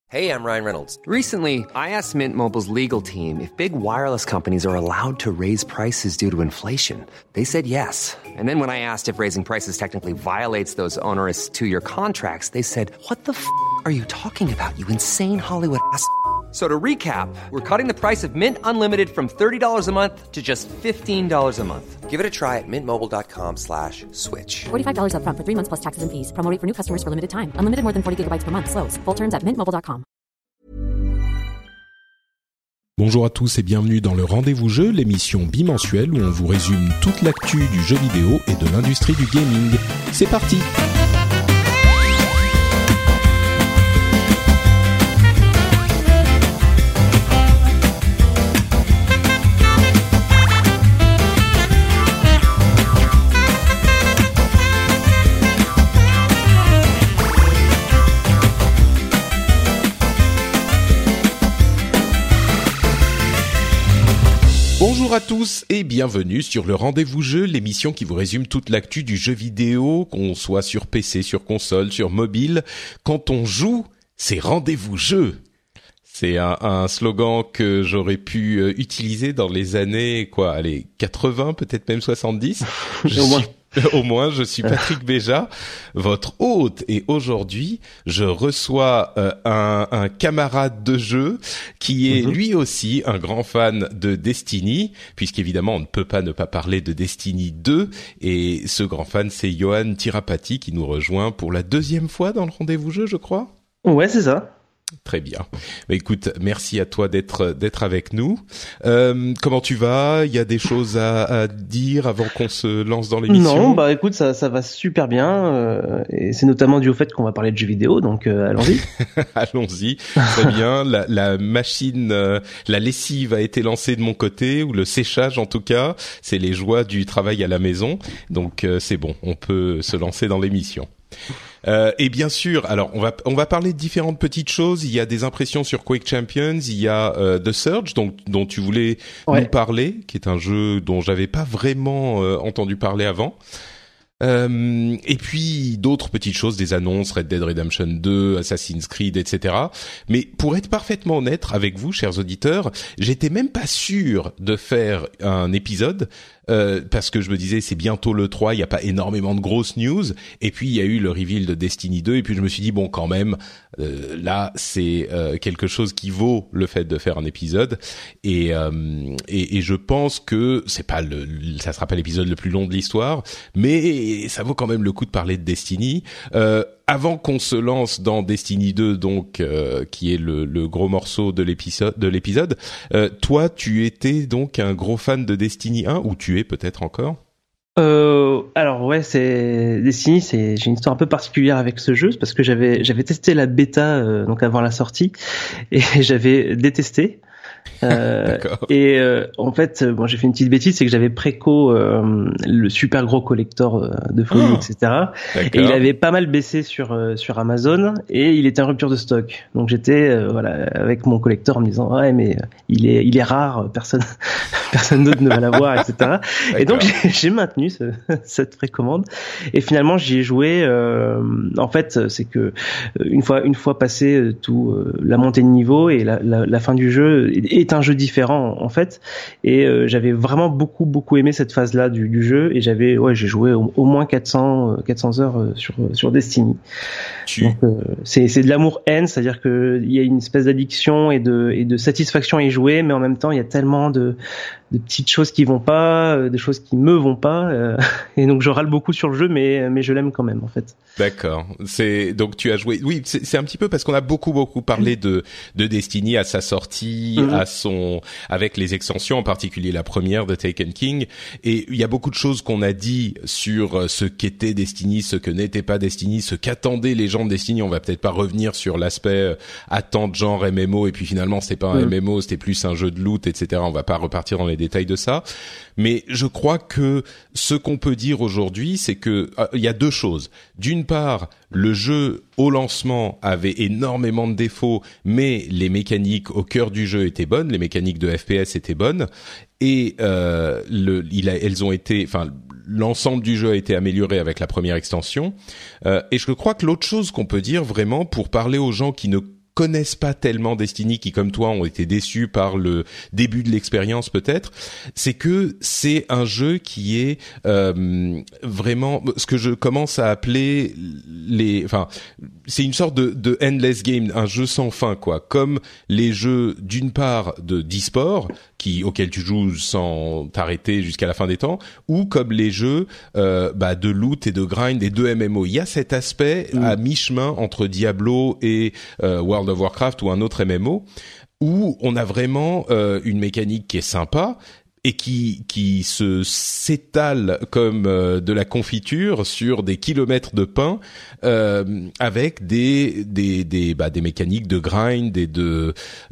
Hey, I'm Ryan Reynolds. Recently, I asked Mint Mobile's legal team if big wireless companies are allowed to raise prices due to inflation. They said yes. And then when I asked if raising prices technically violates those onerous two-year contracts, they said, "What the f*** are you talking about, you insane Hollywood ass?" So to recap, we're cutting the price of Mint Unlimited from $30 a month to just $15 a month. Give it a try at mintmobile.com/switch. $45 up front for 3 months plus taxes and fees. Promo rate for new customers for limited time. Unlimited more than 40 gigabytes per month. Slows full terms at mintmobile.com. Bonjour à tous et bienvenue dans le Rendez-vous Jeu, l'émission bimensuelle où on vous résume toute l'actu du jeu vidéo et de l'industrie du gaming. C'est parti! Bonjour à tous et bienvenue sur le Rendez-vous Jeu, l'émission qui vous résume toute l'actu du jeu vidéo, qu'on soit sur PC, sur console, sur mobile. Quand on joue, c'est Rendez-vous Jeu. C'est un slogan que j'aurais pu utiliser dans les années 80, peut-être même 70. Au moins, je suis Patrick Béja, votre hôte, et aujourd'hui, je reçois un camarade de jeu qui est lui aussi un grand fan de Destiny, puisqu'évidemment, on ne peut pas ne pas parler de Destiny 2, et ce grand fan, c'est Yoann Tirapati qui nous rejoint pour la deuxième fois dans le Rendez-vous Jeu, je crois. Ouais, c'est ça. Très bien. Bah, écoute, merci à toi d'être avec nous. Comment tu vas? Il y a des choses à dire avant qu'on se lance dans l'émission? Non, bah écoute, ça va super bien. Et c'est notamment dû au fait qu'on va parler de jeux vidéo, donc allons-y. Allons-y. Très bien. La machine, la lessive a été lancée de mon côté, ou le séchage en tout cas. C'est les joies du travail à la maison. Donc c'est bon, on peut se lancer dans l'émission. Et bien sûr, alors on va parler de différentes petites choses. Il y a des impressions sur Quake Champions, il y a The Surge dont tu voulais nous parler, qui est un jeu dont j'avais pas vraiment entendu parler avant. Et puis d'autres petites choses, des annonces, Red Dead Redemption 2, Assassin's Creed, etc. Mais pour être parfaitement honnête avec vous, chers auditeurs, j'étais même pas sûr de faire un épisode, parce que je me disais c'est bientôt le 3, il y a pas énormément de grosses news, et puis il y a eu le reveal de Destiny 2, et puis je me suis dit bon, quand même, là c'est quelque chose qui vaut le fait de faire un épisode, et je pense que ça sera pas l'épisode le plus long de l'histoire, mais ça vaut quand même le coup de parler de Destiny. Avant qu'on se lance dans Destiny 2, donc qui est le gros morceau de l'épisode, toi tu étais donc un gros fan de Destiny 1, ou tu es peut-être encore? Alors ouais, c'est Destiny, j'ai une histoire un peu particulière avec ce jeu, parce que j'avais testé la bêta donc avant la sortie, et j'avais détesté. Et en fait, bon, j'ai fait une petite bêtise, c'est que j'avais préco le super gros collector de folie, etc. Et il avait pas mal baissé sur Amazon, et il était en rupture de stock. Donc j'étais avec mon collector en me disant ouais, mais il est rare, personne d'autre ne va l'avoir, etc. Et donc j'ai maintenu cette précommande, et finalement j'y ai joué. En fait, c'est que une fois passé tout la montée de niveau et la fin du jeu est un jeu différent en fait, et j'avais vraiment beaucoup aimé cette phase-là du jeu, et j'ai joué au moins 400 heures sur Destiny. Donc c'est de l'amour-haine, c'est-à-dire que il y a une espèce d'addiction et de satisfaction à y jouer, mais en même temps il y a tellement de petites choses qui vont pas, des choses qui me vont pas, et donc je râle beaucoup sur le jeu, mais je l'aime quand même en fait. D'accord. Donc tu as joué. Oui, c'est un petit peu parce qu'on a beaucoup parlé de Destiny à sa sortie, avec les extensions, en particulier la première de Taken King, et il y a beaucoup de choses qu'on a dit sur ce qu'était Destiny, ce que n'était pas Destiny, ce qu'attendaient les gens de Destiny. On va peut-être pas revenir sur l'aspect attente genre MMO, et puis finalement c'était pas un MMO, c'était plus un jeu de loot, etc. On va pas repartir dans les détails de ça, mais je crois que ce qu'on peut dire aujourd'hui, c'est que il y a deux choses. D'une part, le jeu au lancement avait énormément de défauts, mais les mécaniques au cœur du jeu étaient bonnes, les mécaniques de FPS étaient bonnes, et elles ont été, enfin, l'ensemble du jeu a été amélioré avec la première extension. Et je crois que l'autre chose qu'on peut dire vraiment pour parler aux gens qui ne connaissent pas tellement Destiny, qui comme toi ont été déçus par le début de l'expérience peut-être, c'est que c'est un jeu qui est vraiment ce que je commence à appeler c'est une sorte de endless game, un jeu sans fin quoi, comme les jeux d'une part d'e-sport auxquels tu joues sans t'arrêter jusqu'à la fin des temps, ou comme les jeux de loot et de grind et de MMO. Il y a cet aspect à mi-chemin entre Diablo et World of Warcraft ou un autre MMO, où on a vraiment une mécanique qui est sympa et qui s'étale comme de la confiture sur des kilomètres de pain, avec des mécaniques de grind et de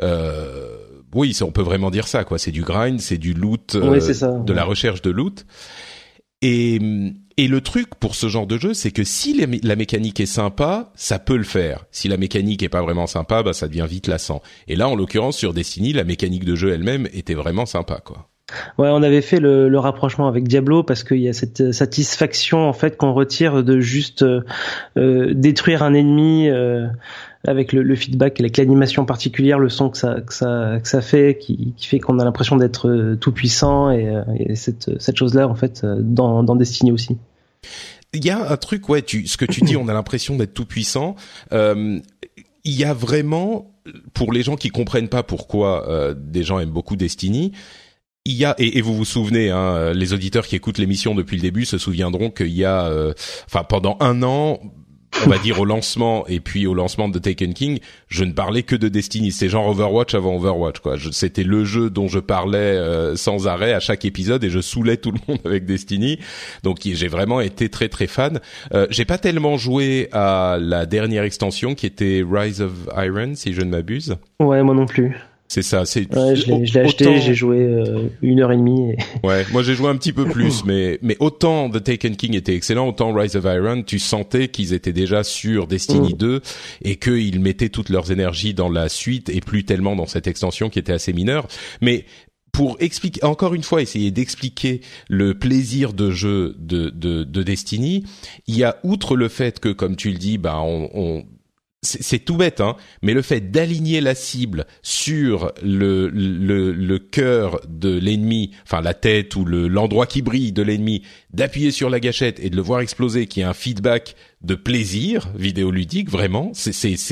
oui, on peut vraiment dire ça quoi, c'est du grind, c'est du loot, de la recherche de loot. Et le truc pour ce genre de jeu, c'est que si la mécanique est sympa, ça peut le faire. Si la mécanique est pas vraiment sympa, ça devient vite lassant. Et là, en l'occurrence, sur Destiny, la mécanique de jeu elle-même était vraiment sympa, quoi. Ouais, on avait fait le rapprochement avec Diablo parce qu'il y a cette satisfaction en fait qu'on retire de juste détruire un ennemi avec le feedback, avec l'animation particulière, le son que ça fait, qui fait qu'on a l'impression d'être tout puissant et cette chose-là en fait dans Destiny aussi. Il y a un truc, ce que tu dis, on a l'impression d'être tout puissant. Il y a vraiment, pour les gens qui comprennent pas pourquoi des gens aiment beaucoup Destiny, il y a, et vous vous souvenez, hein, les auditeurs qui écoutent l'émission depuis le début se souviendront qu'il y a, pendant un an, on va dire au lancement et puis au lancement de Taken King, je ne parlais que de Destiny. C'est genre Overwatch avant Overwatch, quoi. C'était le jeu dont je parlais sans arrêt à chaque épisode et je saoulais tout le monde avec Destiny. Donc j'ai vraiment été très très fan. J'ai pas tellement joué à la dernière extension qui était Rise of Iron, si je ne m'abuse. Ouais, moi non plus. C'est ça, je l'ai acheté, j'ai joué 1h30 et... Ouais, moi j'ai joué un petit peu plus, mais autant The Taken King était excellent, autant Rise of Iron, tu sentais qu'ils étaient déjà sur Destiny 2 et qu'ils mettaient toutes leurs énergies dans la suite et plus tellement dans cette extension qui était assez mineure. Mais pour expliquer, encore une fois, essayer d'expliquer le plaisir de jeu de Destiny, il y a, outre le fait que, comme tu le dis, c'est tout bête, hein, mais le fait d'aligner la cible sur le cœur de l'ennemi, enfin la tête ou l'endroit qui brille de l'ennemi, d'appuyer sur la gâchette et de le voir exploser, qui est un feedback de plaisir vidéoludique, vraiment, c'est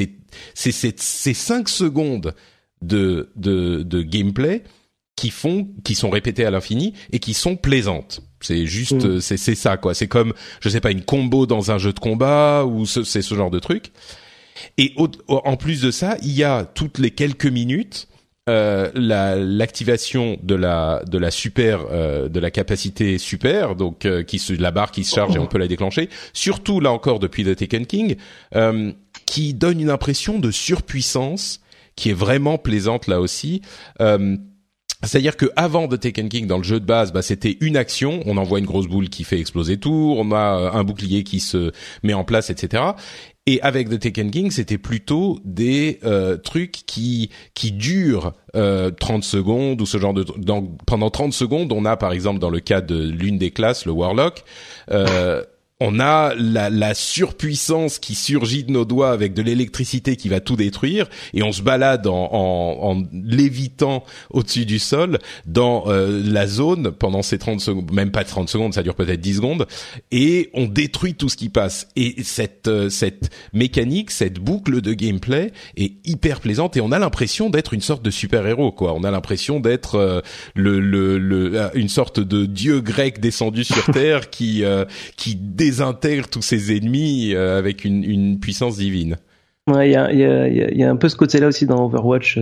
5 secondes de gameplay qui sont répétées à l'infini et qui sont plaisantes. C'est juste, c'est ça, quoi. C'est comme, je sais pas, une combo dans un jeu de combat ou c'est ce genre de truc. Et en plus de ça, il y a toutes les quelques minutes l'activation de la super de la capacité super, donc la barre qui se charge et on peut la déclencher. Surtout là encore depuis The Taken King, qui donne une impression de surpuissance qui est vraiment plaisante là aussi. C'est-à-dire que avant The Taken King, dans le jeu de base, c'était une action, on envoie une grosse boule qui fait exploser tout, on a un bouclier qui se met en place, etc. Et avec The Taken King, c'était plutôt des trucs qui durent 30 secondes ou ce genre de pendant 30 secondes, on a par exemple dans le cas de l'une des classes, le Warlock, on a la surpuissance qui surgit de nos doigts avec de l'électricité qui va tout détruire et on se balade en lévitant au-dessus du sol dans la zone pendant ces 30 secondes, même pas 30 secondes, ça dure peut-être 10 secondes et on détruit tout ce qui passe. Et cette mécanique, cette boucle de gameplay est hyper plaisante et on a l'impression d'être une sorte de super-héros, quoi. On a l'impression d'être une sorte de dieu grec descendu sur terre qui désintègre tous ses ennemis avec une puissance divine. Ouais, il y a un peu ce côté-là aussi dans Overwatch,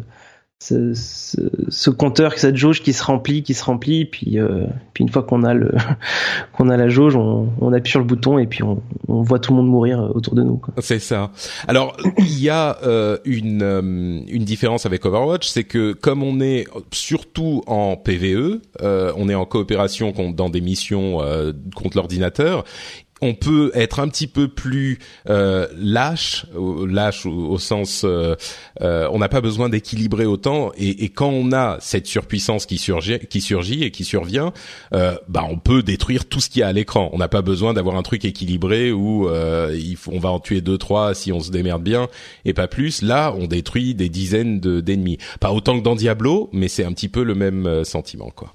ce compteur, cette jauge qui se remplit, puis une fois qu'on a la jauge, on appuie sur le bouton et puis on voit tout le monde mourir autour de nous, quoi. C'est ça. Alors il y a une différence avec Overwatch, c'est que comme on est surtout en PvE, on est en coopération dans des missions contre l'ordinateur. on peut être un petit peu plus lâche au sens on n'a pas besoin d'équilibrer autant et quand on a cette surpuissance qui surgit et qui survient, on peut détruire tout ce qu'il y a à l'écran. On n'a pas besoin d'avoir un truc équilibré où on va en tuer 2-3 si on se démerde bien et pas plus. Là, on détruit des dizaines d'ennemis. Pas autant que dans Diablo, mais c'est un petit peu le même sentiment, quoi.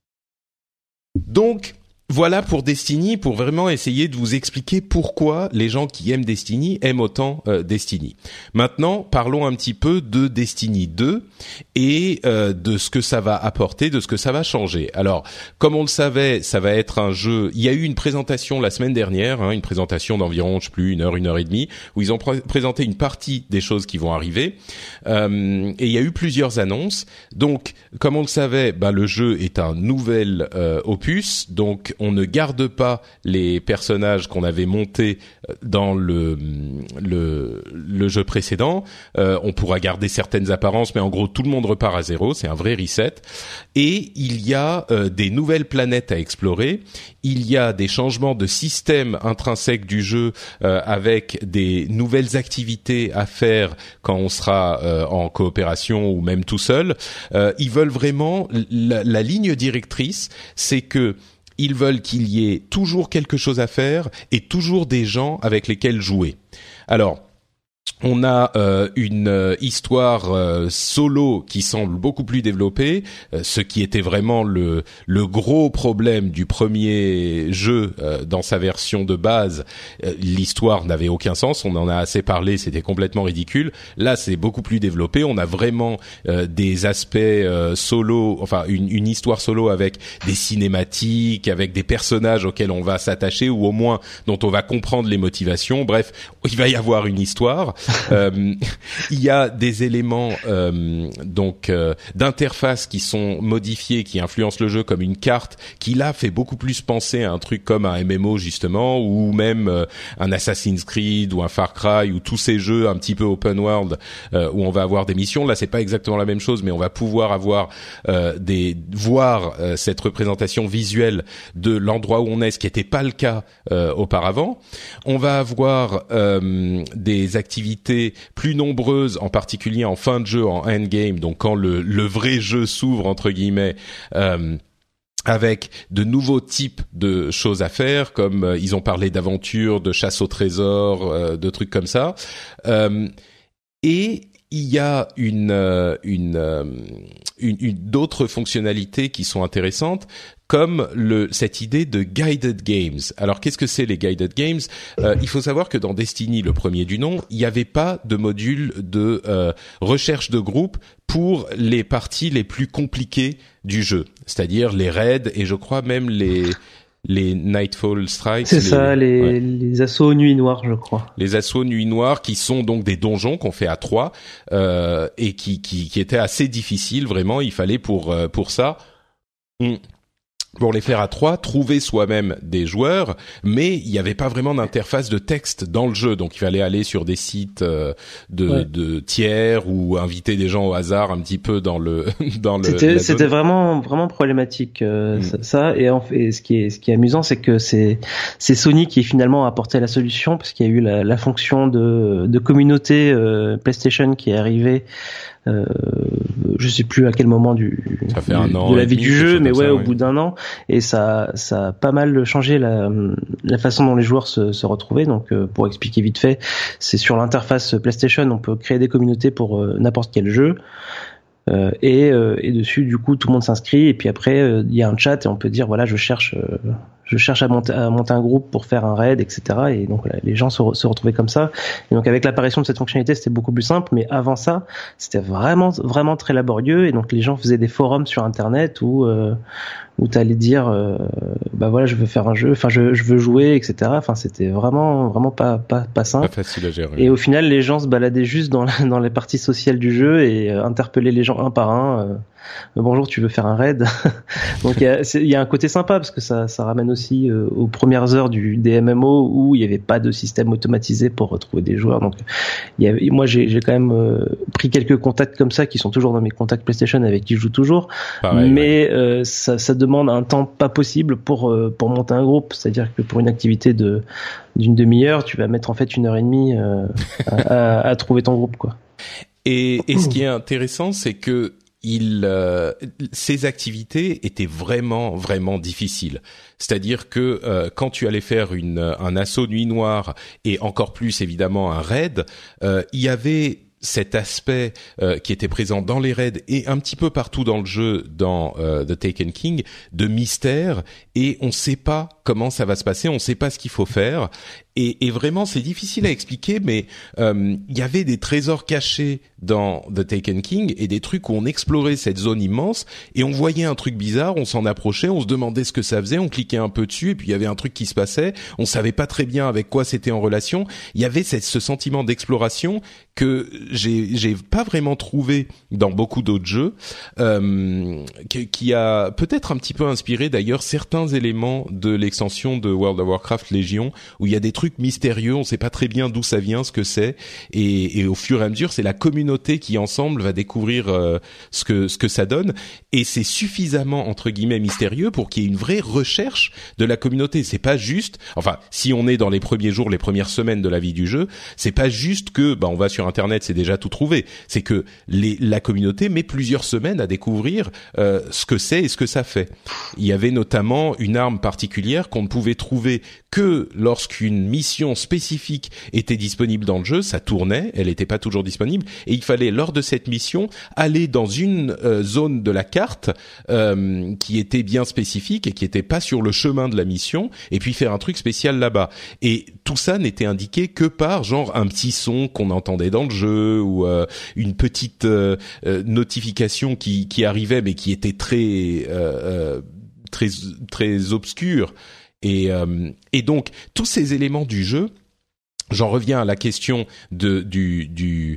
Donc voilà pour Destiny, pour vraiment essayer de vous expliquer pourquoi les gens qui aiment Destiny aiment autant Destiny. Maintenant, parlons un petit peu de Destiny 2 et de ce que ça va apporter, de ce que ça va changer. Alors, comme on le savait, ça va être un jeu... Il y a eu une présentation la semaine dernière, une présentation d'environ, je sais plus, 1 heure et demie, où ils ont présenté une partie des choses qui vont arriver. Et il y a eu plusieurs annonces. Donc, comme on le savait, le jeu est un nouvel opus, donc on ne garde pas les personnages qu'on avait montés dans le jeu précédent. On pourra garder certaines apparences, mais en gros tout le monde repart à zéro. C'est un vrai reset. Et il y a des nouvelles planètes à explorer. Il y a des changements de système intrinsèque du jeu avec des nouvelles activités à faire quand on sera en coopération ou même tout seul. Ils veulent vraiment la ligne directrice, c'est que ils veulent qu'il y ait toujours quelque chose à faire et toujours des gens avec lesquels jouer. Alors, on a une histoire solo qui semble beaucoup plus développée, ce qui était vraiment le gros problème du premier jeu dans sa version de base. L'histoire n'avait aucun sens, on en a assez parlé, c'était complètement ridicule. Là, c'est beaucoup plus développé, on a vraiment des aspects solo, enfin une histoire solo avec des cinématiques, avec des personnages auxquels on va s'attacher ou au moins dont on va comprendre les motivations. Bref, il va y avoir une histoire. Il y a des éléments d'interface qui sont modifiés, qui influencent le jeu, comme une carte qui là fait beaucoup plus penser à un truc comme un MMO justement, ou même un Assassin's Creed ou un Far Cry, ou tous ces jeux un petit peu open world où on va avoir des missions. Là, c'est pas exactement la même chose, mais on va pouvoir avoir voir cette représentation visuelle de l'endroit où on est, ce qui n'était pas le cas auparavant. On va avoir des activités plus nombreuses, en particulier en fin de jeu, en endgame, donc quand le vrai jeu s'ouvre entre guillemets, avec de nouveaux types de choses à faire, comme ils ont parlé d'aventure, de chasse au trésor, de trucs comme ça, et il y a d'autres fonctionnalités qui sont intéressantes, comme cette idée de guided games. Alors, qu'est-ce que c'est les guided games ? Il faut savoir que dans Destiny, le premier du nom, il n'y avait pas de module de recherche de groupe pour les parties les plus compliquées du jeu, c'est-à-dire les raids et je crois même les Nightfall Strikes. C'est ça, les assauts nuit noire, je crois. Les assauts nuit noire qui sont donc des donjons qu'on fait à 3 et qui étaient assez difficiles, vraiment. Il fallait pour ça, pour les faire à 3, trouver soi-même des joueurs, mais il n'y avait pas vraiment d'interface de texte dans le jeu, donc il fallait aller sur des sites de tiers ou inviter des gens au hasard un petit peu dans le C'était vraiment problématique ça et ce qui est amusant, c'est que c'est Sony qui finalement a apporté la solution, parce qu'il y a eu la fonction de communauté PlayStation qui est arrivée. Je sais plus à quel moment ça fait un an de la vie du jeu, mais au bout d'un an, et ça a pas mal changé la façon dont les joueurs se retrouvaient. Donc pour expliquer vite fait, c'est sur l'interface PlayStation, on peut créer des communautés pour n'importe quel jeu. Et dessus, du coup, tout le monde s'inscrit, et puis après il y a un chat et on peut dire voilà, je cherche à monter un groupe pour faire un raid, etc. Et donc voilà, les gens se retrouvaient comme ça. Et donc avec l'apparition de cette fonctionnalité, c'était beaucoup plus simple. Mais avant ça, c'était vraiment très laborieux. Et donc les gens faisaient des forums sur Internet où t'allais dire voilà, je veux faire un jeu, enfin je veux jouer, etc. Enfin c'était vraiment pas simple. Pas facile à gérer. Et au final, les gens se baladaient juste dans les parties sociales du jeu et interpellaient les gens un par un. Bonjour, tu veux faire un raid? Donc il y a un côté sympa, parce que ça ramène aussi aux premières heures des MMO où il n'y avait pas de système automatisé pour retrouver des joueurs. Donc moi j'ai quand même pris quelques contacts comme ça qui sont toujours dans mes contacts PlayStation avec qui je joue toujours. Pareil, mais ça demande un temps pas possible pour monter un groupe. C'est-à-dire que pour une activité d'une demi-heure, tu vas mettre en fait 1h30 à trouver ton groupe, quoi. Et ce qui est intéressant, c'est que ces activités étaient vraiment vraiment difficiles. C'est-à-dire que quand tu allais faire un assaut nuit noire et encore plus évidemment un raid, il y avait cet aspect qui était présent dans les raids et un petit peu partout dans le jeu, dans The Taken King, de mystère, et on sait pas comment ça va se passer, on sait pas ce qu'il faut faire, et vraiment c'est difficile à expliquer, mais il y avait des trésors cachés dans The Taken King et des trucs où on explorait cette zone immense et on voyait un truc bizarre, on s'en approchait, on se demandait ce que ça faisait, on cliquait un peu dessus et puis il y avait un truc qui se passait, on savait pas très bien avec quoi c'était en relation. Il y avait ce sentiment d'exploration que j'ai pas vraiment trouvé dans beaucoup d'autres jeux, qui a peut-être un petit peu inspiré d'ailleurs certains éléments de l'extension de World of Warcraft Légion, où il y a des trucs mystérieux, on sait pas très bien d'où ça vient, ce que c'est, et au fur et à mesure c'est la communauté qui ensemble va découvrir ce que ça donne, et c'est suffisamment entre guillemets mystérieux pour qu'il y ait une vraie recherche de la communauté. C'est pas juste, enfin si on est dans les premiers jours, les premières semaines de la vie du jeu, c'est pas juste que on va sur internet, c'est déjà tout trouvé. C'est que la communauté met plusieurs semaines à découvrir ce que c'est et ce que ça fait. Il y avait notamment une arme particulière qu'on ne pouvait trouver que lorsqu'une mission spécifique était disponible dans le jeu. Ça tournait, elle n'était pas toujours disponible, et il fallait lors de cette mission aller dans une zone de la carte qui était bien spécifique et qui était pas sur le chemin de la mission, et puis faire un truc spécial là-bas. Et tout ça n'était indiqué que par genre un petit son qu'on entendait dans le jeu, ou une petite notification qui arrivait mais qui était très obscure. Et donc tous ces éléments du jeu, j'en reviens à la question des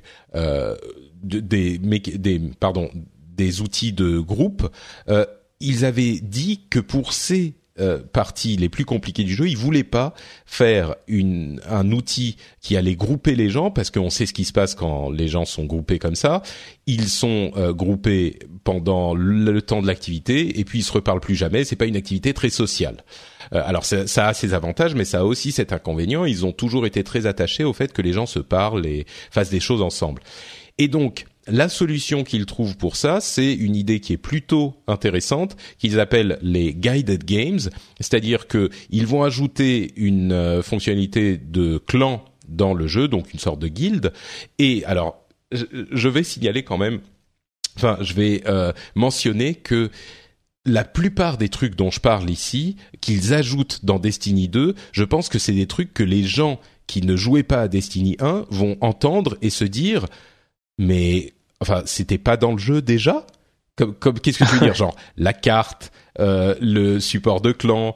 outils de groupe. Ils avaient dit que pour ces parties les plus compliquées du jeu, ils voulaient pas faire un outil qui allait grouper les gens, parce qu'on sait ce qui se passe quand les gens sont groupés comme ça. Ils sont groupés pendant le temps de l'activité et puis ils se reparlent plus jamais. C'est pas une activité très sociale. Alors ça a ses avantages, mais ça a aussi cet inconvénient. Ils ont toujours été très attachés au fait que les gens se parlent et fassent des choses ensemble. Et donc la solution qu'ils trouvent pour ça, c'est une idée qui est plutôt intéressante, qu'ils appellent les guided games, c'est-à-dire que ils vont ajouter une fonctionnalité de clan dans le jeu, donc une sorte de guilde. Et alors, je vais signaler quand même, je vais mentionner que la plupart des trucs dont je parle ici, qu'ils ajoutent dans Destiny 2, je pense que c'est des trucs que les gens qui ne jouaient pas à Destiny 1 vont entendre et se dire « Mais... c'était pas dans le jeu déjà ?» Comme qu'est-ce que tu veux dire, genre la carte, le support de clan,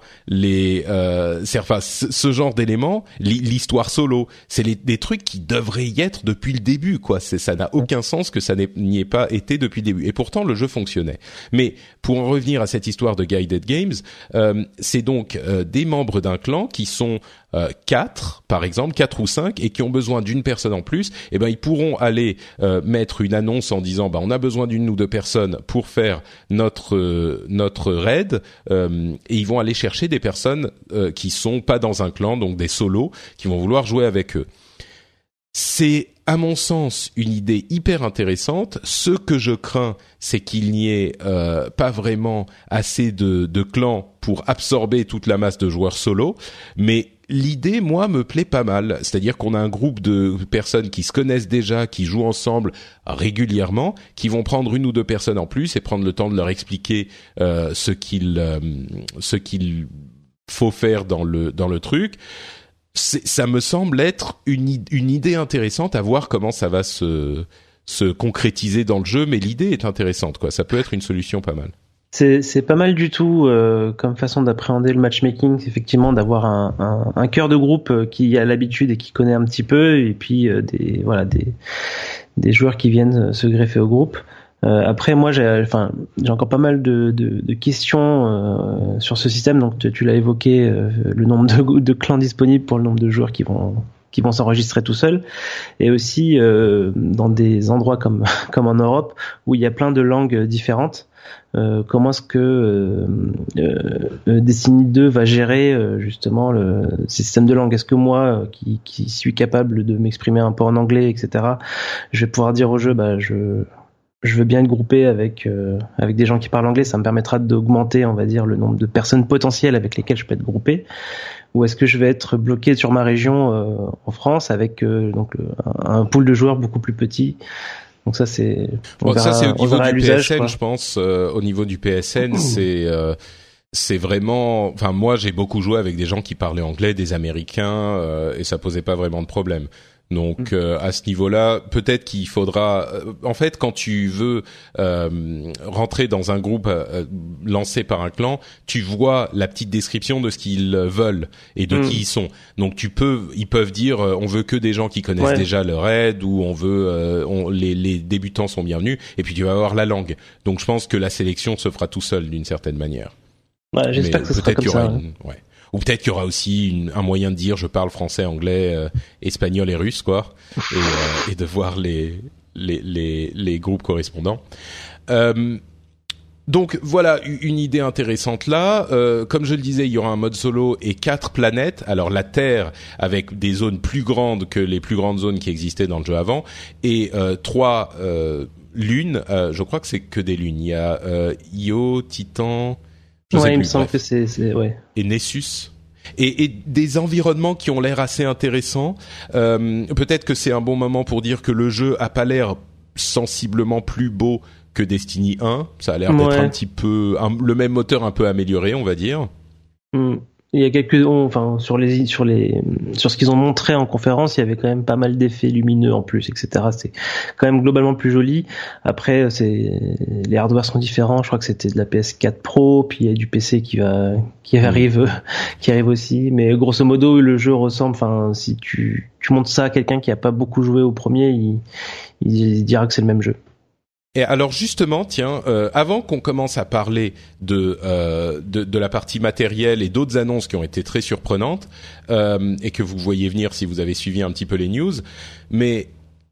ce genre d'éléments, l'histoire solo, c'est des trucs qui devraient y être depuis le début, quoi. Ça n'a aucun sens que ça n'y ait pas été depuis le début. Et pourtant le jeu fonctionnait. Mais pour en revenir à cette histoire de guided games, c'est donc des membres d'un clan qui sont 4 par exemple, 4 ou 5, et qui ont besoin d'une personne en plus. Et ils pourront aller mettre une annonce en disant on a besoin d'une ou deux personnes pour faire notre raid, et ils vont aller chercher des personnes qui sont pas dans un clan, donc des solos qui vont vouloir jouer avec eux. C'est à mon sens une idée hyper intéressante. Ce que je crains, c'est qu'il n'y ait pas vraiment assez de clans pour absorber toute la masse de joueurs solo, mais l'idée, moi, me plaît pas mal. C'est-à-dire qu'on a un groupe de personnes qui se connaissent déjà, qui jouent ensemble régulièrement, qui vont prendre une ou deux personnes en plus et prendre le temps de leur expliquer ce qu'il faut faire dans le truc. Ça me semble être une idée intéressante, à voir comment ça va se concrétiser dans le jeu, mais l'idée est intéressante, quoi. Ça peut être une solution pas mal. C'est pas mal du tout comme façon d'appréhender le matchmaking, c'est effectivement d'avoir un cœur de groupe qui a l'habitude et qui connaît un petit peu, et puis des joueurs qui viennent se greffer au groupe. Après, moi, j'ai encore pas mal de questions sur ce système. Donc, tu l'as évoqué, le nombre de clans disponibles pour le nombre de joueurs qui vont qui vont s'enregistrer tout seuls, et aussi dans des endroits comme en Europe où il y a plein de langues différentes. Comment est-ce que Destiny 2 va gérer justement le système de langue? Est-ce que moi, qui suis capable de m'exprimer un peu en anglais, etc., je vais pouvoir dire au jeu, je veux bien être groupé avec des gens qui parlent anglais, ça me permettra d'augmenter, on va dire, le nombre de personnes potentielles avec lesquelles je peux être groupé. Ou est-ce que je vais être bloqué sur ma région en France avec un pool de joueurs beaucoup plus petit? Donc ça c'est ça c'est au niveau du PSN, je pense. Au niveau du PSN, c'est vraiment. Enfin, moi j'ai beaucoup joué avec des gens qui parlaient anglais, des Américains, et ça posait pas vraiment de problème. Donc à ce niveau-là, peut-être qu'il faudra. En fait, quand tu veux rentrer dans un groupe lancé par un clan, tu vois la petite description de ce qu'ils veulent et de qui ils sont. Donc ils peuvent dire on veut que des gens qui connaissent déjà le raid, ou on veut les débutants sont bienvenus. Et puis tu vas avoir la langue. Donc je pense que la sélection se fera tout seul d'une certaine manière. Ouais, j'espère que ce sera comme ça. Ou peut-être qu'il y aura aussi un moyen de dire je parle français, anglais, espagnol et russe, quoi, et de voir les groupes correspondants. Donc voilà une idée intéressante là. Comme je le disais, il y aura un mode solo et 4 planètes. Alors la Terre avec des zones plus grandes que les plus grandes zones qui existaient dans le jeu avant, et 3 lunes. Je crois que c'est que des lunes. Il y a Io, Titan. Il me semble que c'est et Nessus. Et des environnements qui ont l'air assez intéressants. Peut-être que c'est un bon moment pour dire que le jeu a pas l'air sensiblement plus beau que Destiny 1. Ça a l'air d'être un petit peu le même moteur un peu amélioré, on va dire. Il y a sur ce qu'ils ont montré en conférence, il y avait quand même pas mal d'effets lumineux en plus, etc. C'est quand même globalement plus joli. Après, les hardwares sont différents. Je crois que c'était de la PS4 Pro, puis il y a du PC qui arrive aussi. Mais grosso modo, le jeu ressemble. Enfin, si tu montres ça à quelqu'un qui a pas beaucoup joué au premier, il dira que c'est le même jeu. Et alors justement, tiens, avant qu'on commence à parler de la partie matérielle et d'autres annonces qui ont été très surprenantes et que vous voyez venir si vous avez suivi un petit peu les news, mais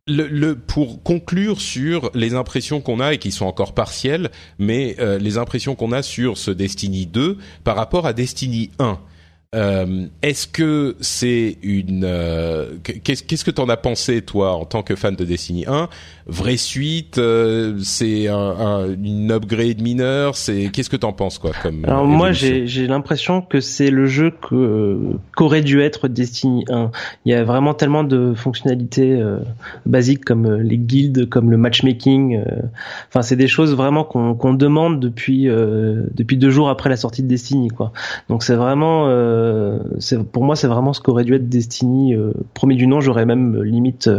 pour conclure sur les impressions qu'on a et qui sont encore partielles, mais les impressions qu'on a sur ce Destiny 2 par rapport à Destiny 1. Est-ce que c'est qu'est-ce que t'en as pensé toi en tant que fan de Destiny 1? Vraie suite, c'est une upgrade mineure, qu'est-ce que t'en penses quoi comme Alors moi j'ai l'impression que c'est le jeu qu'aurait dû être Destiny 1. Il y a vraiment tellement de fonctionnalités basiques comme les guildes, comme le matchmaking. Enfin c'est des choses vraiment qu'on demande depuis 2 jours après la sortie de Destiny quoi. Donc c'est vraiment pour moi c'est vraiment ce qu'aurait dû être Destiny premier du nom. J'aurais même limite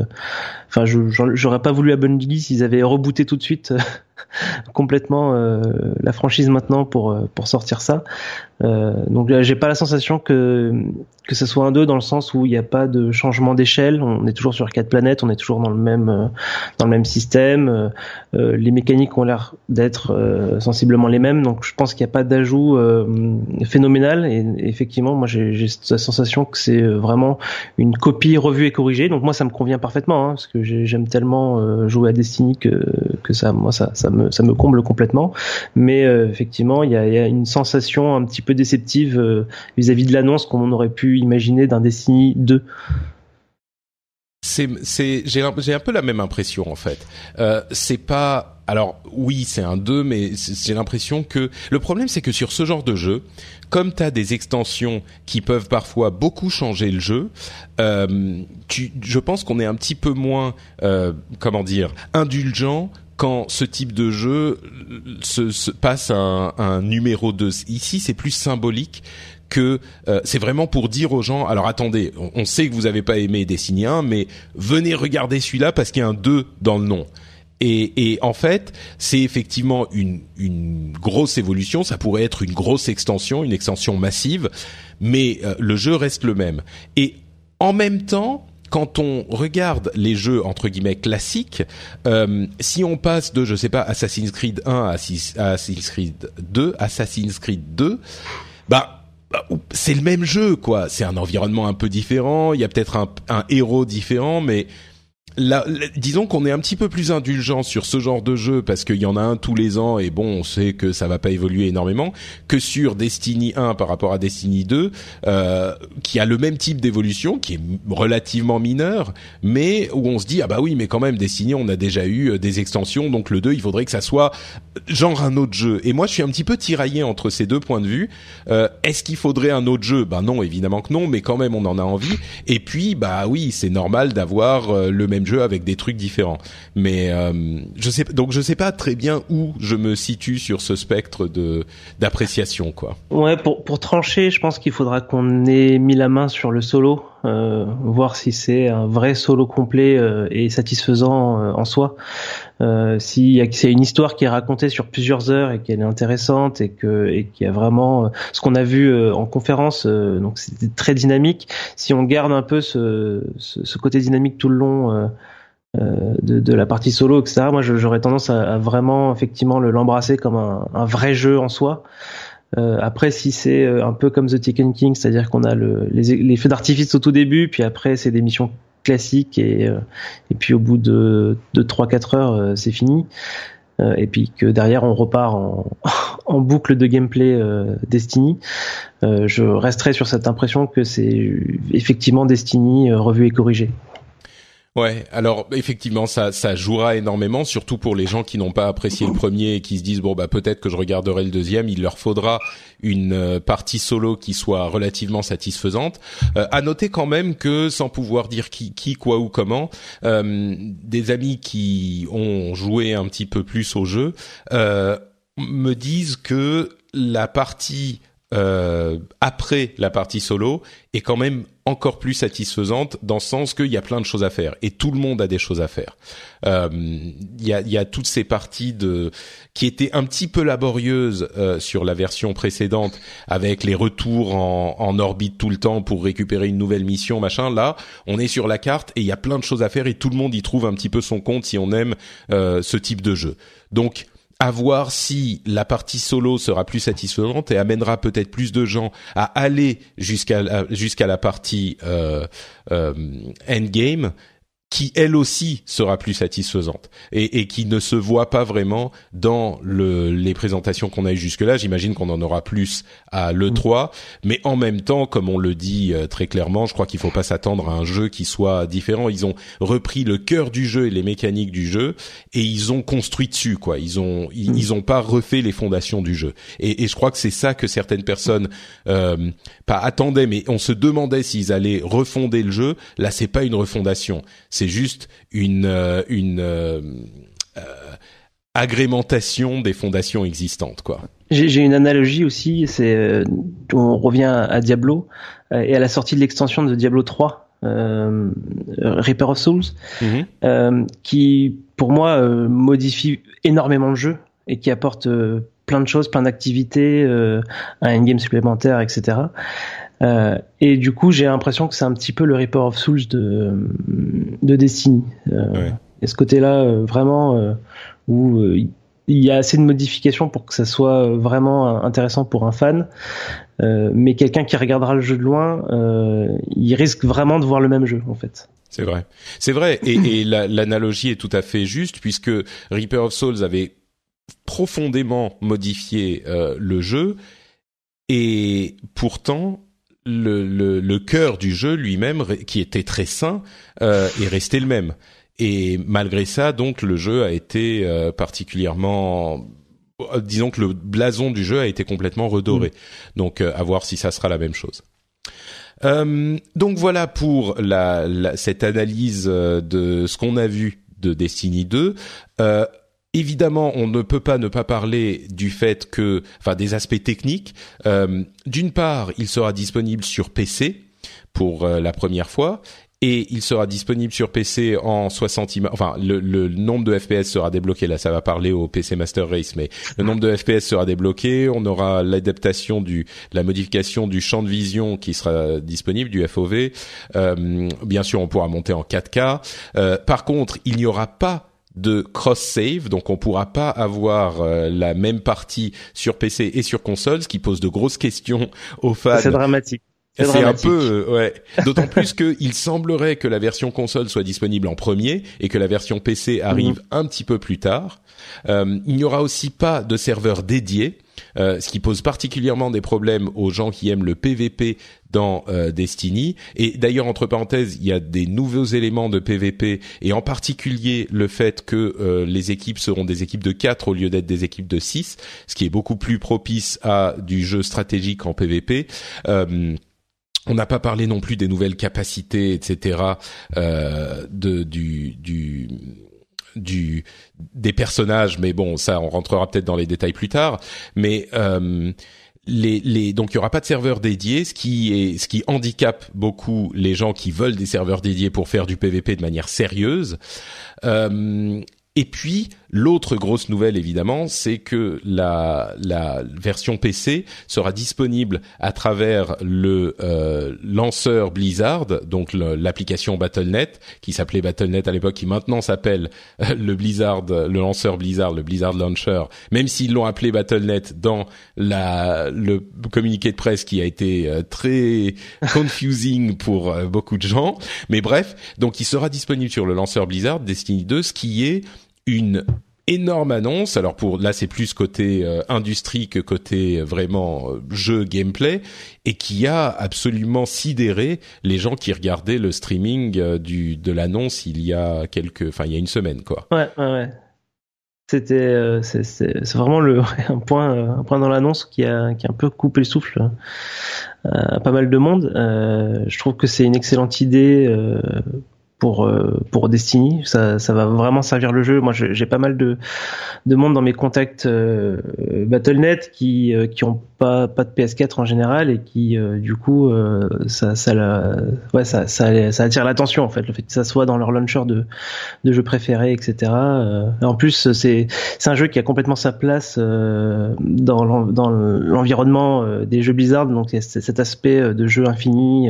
j'aurais pas voulu à Bungie s'ils avaient rebooté tout de suite complètement la franchise maintenant pour sortir ça. Donc j'ai pas la sensation que ce soit un 2 dans le sens où il n'y a pas de changement d'échelle. On est toujours sur 4 planètes, on est toujours dans le même système. Les mécaniques ont l'air d'être sensiblement les mêmes, donc je pense qu'il n'y a pas d'ajout phénoménal. Et effectivement, moi j'ai la sensation que c'est vraiment une copie revue et corrigée. Donc moi ça me convient parfaitement, parce que j'aime tellement jouer à Destiny que ça me comble complètement. Mais effectivement, il y a une sensation un petit peu déceptive vis-à-vis de l'annonce qu'on aurait pu imaginer d'un Destiny 2. J'ai un peu la même impression en fait. C'est pas. Alors oui, c'est un 2, mais j'ai l'impression que le problème c'est que sur ce genre de jeu, comme t'as des extensions qui peuvent parfois beaucoup changer le jeu, je pense qu'on est un petit peu moins, indulgent quand ce type de jeu se passe un numéro 2. Ici, c'est plus symbolique que c'est vraiment pour dire aux gens, alors attendez, on sait que vous avez pas aimé Destiny 1, mais venez regarder celui-là parce qu'il y a un 2 dans le nom. Et en fait, c'est effectivement une grosse évolution, ça pourrait être une grosse extension, une extension massive, mais le jeu reste le même. Et en même temps, quand on regarde les jeux entre guillemets classiques, si on passe de, je sais pas, Assassin's Creed 1 à Assassin's Creed 2, c'est le même jeu, quoi. C'est un environnement un peu différent. Il y a peut-être un héros différent, mais là, disons qu'on est un petit peu plus indulgent sur ce genre de jeu parce qu'il y en a un tous les ans et bon, on sait que ça va pas évoluer énormément, que sur Destiny 1 par rapport à Destiny 2, qui a le même type d'évolution, qui est relativement mineur, mais où on se dit, ah bah oui, mais quand même, Destiny, on a déjà eu des extensions, donc le 2, il faudrait que ça soit genre un autre jeu. Et moi, je suis un petit peu tiraillé entre ces deux points de vue. Est-ce qu'il faudrait un autre jeu? Ben non, évidemment que non, mais quand même, on en a envie. Et puis, bah oui, c'est normal d'avoir le même jeu avec des trucs différents. Mais je sais pas très bien où je me situe sur ce spectre d'appréciation, quoi. Ouais, pour trancher, je pense qu'il faudra qu'on ait mis la main sur le solo, voir si c'est un vrai solo complet et satisfaisant en soi. S'il y a une histoire qui est racontée sur plusieurs heures et qu'elle est intéressante et qu'il y a vraiment ce qu'on a vu en conférence, donc c'était très dynamique. Si on garde un peu ce côté dynamique tout le long de la partie solo, etc., moi j'aurais tendance à vraiment effectivement l'embrasser comme un vrai jeu en soi. Après, si c'est un peu comme The Taken King, c'est-à-dire qu'on a les feux d'artifice au tout début, puis après c'est des missions classiques et puis au bout de 3-4 heures c'est fini, et puis que derrière on repart en boucle de gameplay Destiny, je resterai sur cette impression que c'est effectivement Destiny revu et corrigé. Ouais, alors effectivement ça jouera énormément, surtout pour les gens qui n'ont pas apprécié le premier et qui se disent bon bah peut-être que je regarderai le deuxième. Il leur faudra une partie solo qui soit relativement satisfaisante. À noter quand même que, sans pouvoir dire qui quoi ou comment, des amis qui ont joué un petit peu plus au jeu me disent que la partie après la partie solo est quand même encore plus satisfaisante, dans le sens qu'il y a plein de choses à faire et tout le monde a des choses à faire. Il y a toutes ces parties qui étaient un petit peu laborieuses sur la version précédente, avec les retours en orbite tout le temps pour récupérer une nouvelle mission, machin. Là, on est sur la carte et il y a plein de choses à faire et tout le monde y trouve un petit peu son compte si on aime ce type de jeu. Donc à voir si la partie solo sera plus satisfaisante et amènera peut-être plus de gens à aller jusqu'à la partie endgame, qui elle aussi sera plus satisfaisante et qui ne se voit pas vraiment dans les présentations qu'on a eues jusque-là. J'imagine qu'on en aura plus à l'E3, mais en même temps, comme on le dit très clairement, je crois qu'il faut pas s'attendre à un jeu qui soit différent. Ils ont repris le cœur du jeu et les mécaniques du jeu et ils ont construit dessus, quoi. Ils ont pas refait les fondations du jeu. Et je crois que c'est ça que certaines personnes pas attendaient, mais on se demandait s'ils allaient refonder le jeu. Là, c'est pas une refondation. C'est juste une agrémentation des fondations existantes, quoi. J'ai une analogie aussi, on revient à Diablo et à la sortie de l'extension de Diablo 3, Reaper of Souls, qui pour moi modifie énormément le jeu et qui apporte plein de choses, plein d'activités, un endgame supplémentaire, etc. Et du coup, j'ai l'impression que c'est un petit peu le Reaper of Souls de Destiny. Ouais. Et ce côté-là, vraiment, où il y a assez de modifications pour que ça soit vraiment intéressant pour un fan, mais quelqu'un qui regardera le jeu de loin, il risque vraiment de voir le même jeu, en fait. C'est vrai. Et l'analogie est tout à fait juste, puisque Reaper of Souls avait profondément modifié le jeu, et pourtant le cœur du jeu lui-même, qui était très sain, est resté le même. Et malgré ça, donc, le jeu a été particulièrement, disons que le blason du jeu a été complètement redoré. Donc, à voir si ça sera la même chose. Donc voilà pour cette analyse de ce qu'on a vu de Destiny 2. Évidemment, on ne peut pas ne pas parler du fait que, enfin, des aspects techniques. D'une part, il sera disponible sur PC pour la première fois. Et il sera disponible sur PC en 60 images. Enfin, le nombre de FPS sera débloqué. Là, ça va parler au PC Master Race, mais le nombre de FPS sera débloqué. On aura l'adaptation la modification du champ de vision qui sera disponible, du FOV. Bien sûr, on pourra monter en 4K. Par contre, il n'y aura pas de cross-save, donc on pourra pas avoir la même partie sur PC et sur console, ce qui pose de grosses questions aux fans. C'est dramatique. C'est un peu, ouais. D'autant plus qu'il semblerait que la version console soit disponible en premier et que la version PC arrive un petit peu plus tard. Il n'y aura aussi pas de serveur dédié, ce qui pose particulièrement des problèmes aux gens qui aiment le PVP dans Destiny. Et d'ailleurs, entre parenthèses, il y a des nouveaux éléments de PVP, et en particulier le fait que les équipes seront des équipes de 4 au lieu d'être des équipes de 6, ce qui est beaucoup plus propice à du jeu stratégique en PVP. On n'a pas parlé non plus des nouvelles capacités, etc. Des personnages, mais bon, ça, on rentrera peut-être dans les détails plus tard. Mais donc il y aura pas de serveur dédié, ce qui handicape beaucoup les gens qui veulent des serveurs dédiés pour faire du PVP de manière sérieuse. Et puis l'autre grosse nouvelle, évidemment, c'est que la version PC sera disponible à travers le lanceur Blizzard, donc l'application Battle.net, qui s'appelait Battle.net à l'époque, qui maintenant s'appelle le lanceur Blizzard, le Blizzard Launcher, même s'ils l'ont appelé Battle.net dans le communiqué de presse qui a été très confusing pour beaucoup de gens. Mais bref, donc il sera disponible sur le lanceur Blizzard Destiny 2, ce qui est une énorme annonce. Alors là c'est plus côté industrie que côté vraiment jeu gameplay, et qui a absolument sidéré les gens qui regardaient le streaming de l'annonce il y a une semaine quoi. Ouais. C'était c'est vraiment un point dans l'annonce qui a un peu coupé le souffle à pas mal de monde. Je trouve que c'est une excellente idée pour Destiny, ça va vraiment servir le jeu. Moi, j'ai pas mal de monde dans mes contacts Battle.net qui ont pas de PS4 en général, et qui du coup ça attire l'attention en fait, le fait que ça soit dans leur launcher de jeux préférés, etc. En plus, c'est un jeu qui a complètement sa place dans l'environnement des jeux Blizzard, donc il y a cet aspect de jeu infini.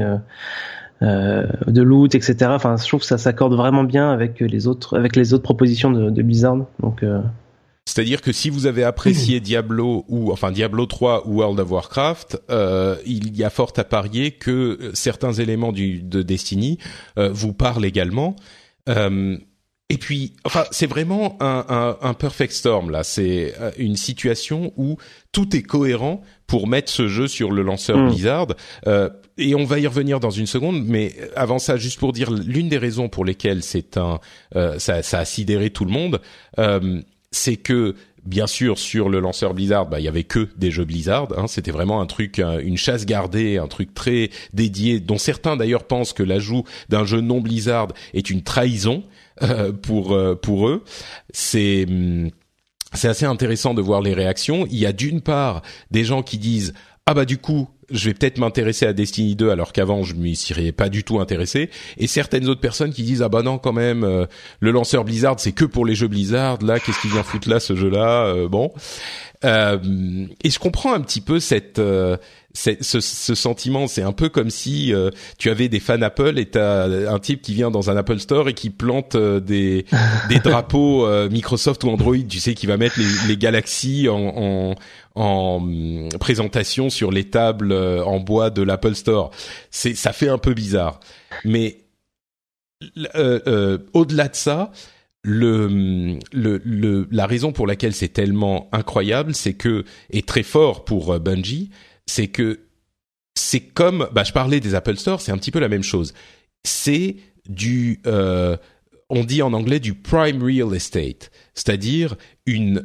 De loot, etc. Enfin, je trouve que ça s'accorde vraiment bien avec les autres propositions de Blizzard. Donc, c'est-à-dire que si vous avez apprécié Diablo 3 ou World of Warcraft, il y a fort à parier que certains éléments de Destiny vous parlent également. Et puis, enfin, c'est vraiment un perfect storm là. C'est une situation où tout est cohérent pour mettre ce jeu sur le lanceur Blizzard. Et on va y revenir dans une seconde, mais avant ça, juste pour dire l'une des raisons pour lesquelles ça a sidéré tout le monde, c'est que bien sûr sur le lanceur Blizzard, il y avait que des jeux Blizzard. C'était vraiment un truc, une chasse gardée, un truc très dédié, dont certains d'ailleurs pensent que l'ajout d'un jeu non Blizzard est une trahison pour eux. C'est assez intéressant de voir les réactions. Il y a d'une part des gens qui disent du coup je vais peut-être m'intéresser à Destiny 2 alors qu'avant je m'y serais pas du tout intéressé, et certaines autres personnes qui disent non quand même le lanceur Blizzard c'est que pour les jeux Blizzard, là qu'est-ce qu'il vient foutre là ce jeu là et je comprends un petit peu ce sentiment. C'est un peu comme si tu avais des fans Apple et t'as un type qui vient dans un Apple Store et qui plante des drapeaux Microsoft ou Android, tu sais, qui va mettre les Galaxy en présentation sur les tables en bois de l'Apple Store. Ça fait un peu bizarre. Mais au-delà de ça, la raison pour laquelle c'est tellement incroyable, c'est que, et très fort pour Bungie, c'est que c'est comme, je parlais des Apple Store, c'est un petit peu la même chose. C'est on dit en anglais du prime real estate, c'est-à-dire une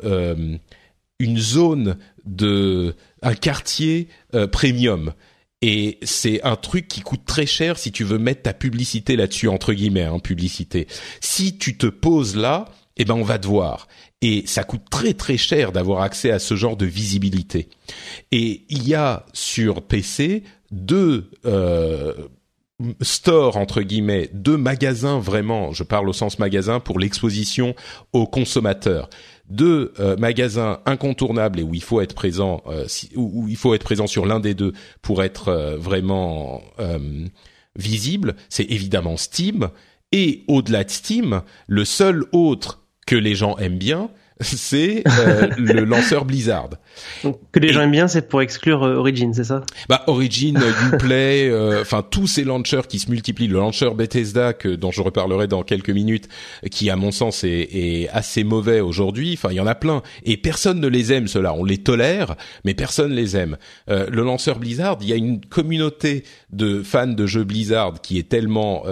zone un quartier premium. Et c'est un truc qui coûte très cher si tu veux mettre ta publicité là-dessus, entre guillemets, publicité. Si tu te poses là, on va te voir. Et ça coûte très très cher d'avoir accès à ce genre de visibilité. Et il y a sur PC deux stores, entre guillemets, deux magasins vraiment, je parle au sens magasin, pour l'exposition aux consommateurs. Deux magasins incontournables et où il faut être présent, où il faut être présent sur l'un des deux pour être vraiment visible. C'est évidemment Steam Et au-delà de Steam, le seul autre que les gens aiment bien, c'est le lanceur Blizzard. Donc, que les gens aiment bien, c'est pour exclure Origin, c'est ça? Bah Origin, Uplay, enfin tous ces launchers qui se multiplient. Le launcher Bethesda dont je reparlerai dans quelques minutes, qui à mon sens est assez mauvais aujourd'hui. Enfin il y en a plein et personne ne les aime ceux-là. On les tolère, mais personne les aime. Le lanceur Blizzard, il y a une communauté de fans de jeux Blizzard qui est tellement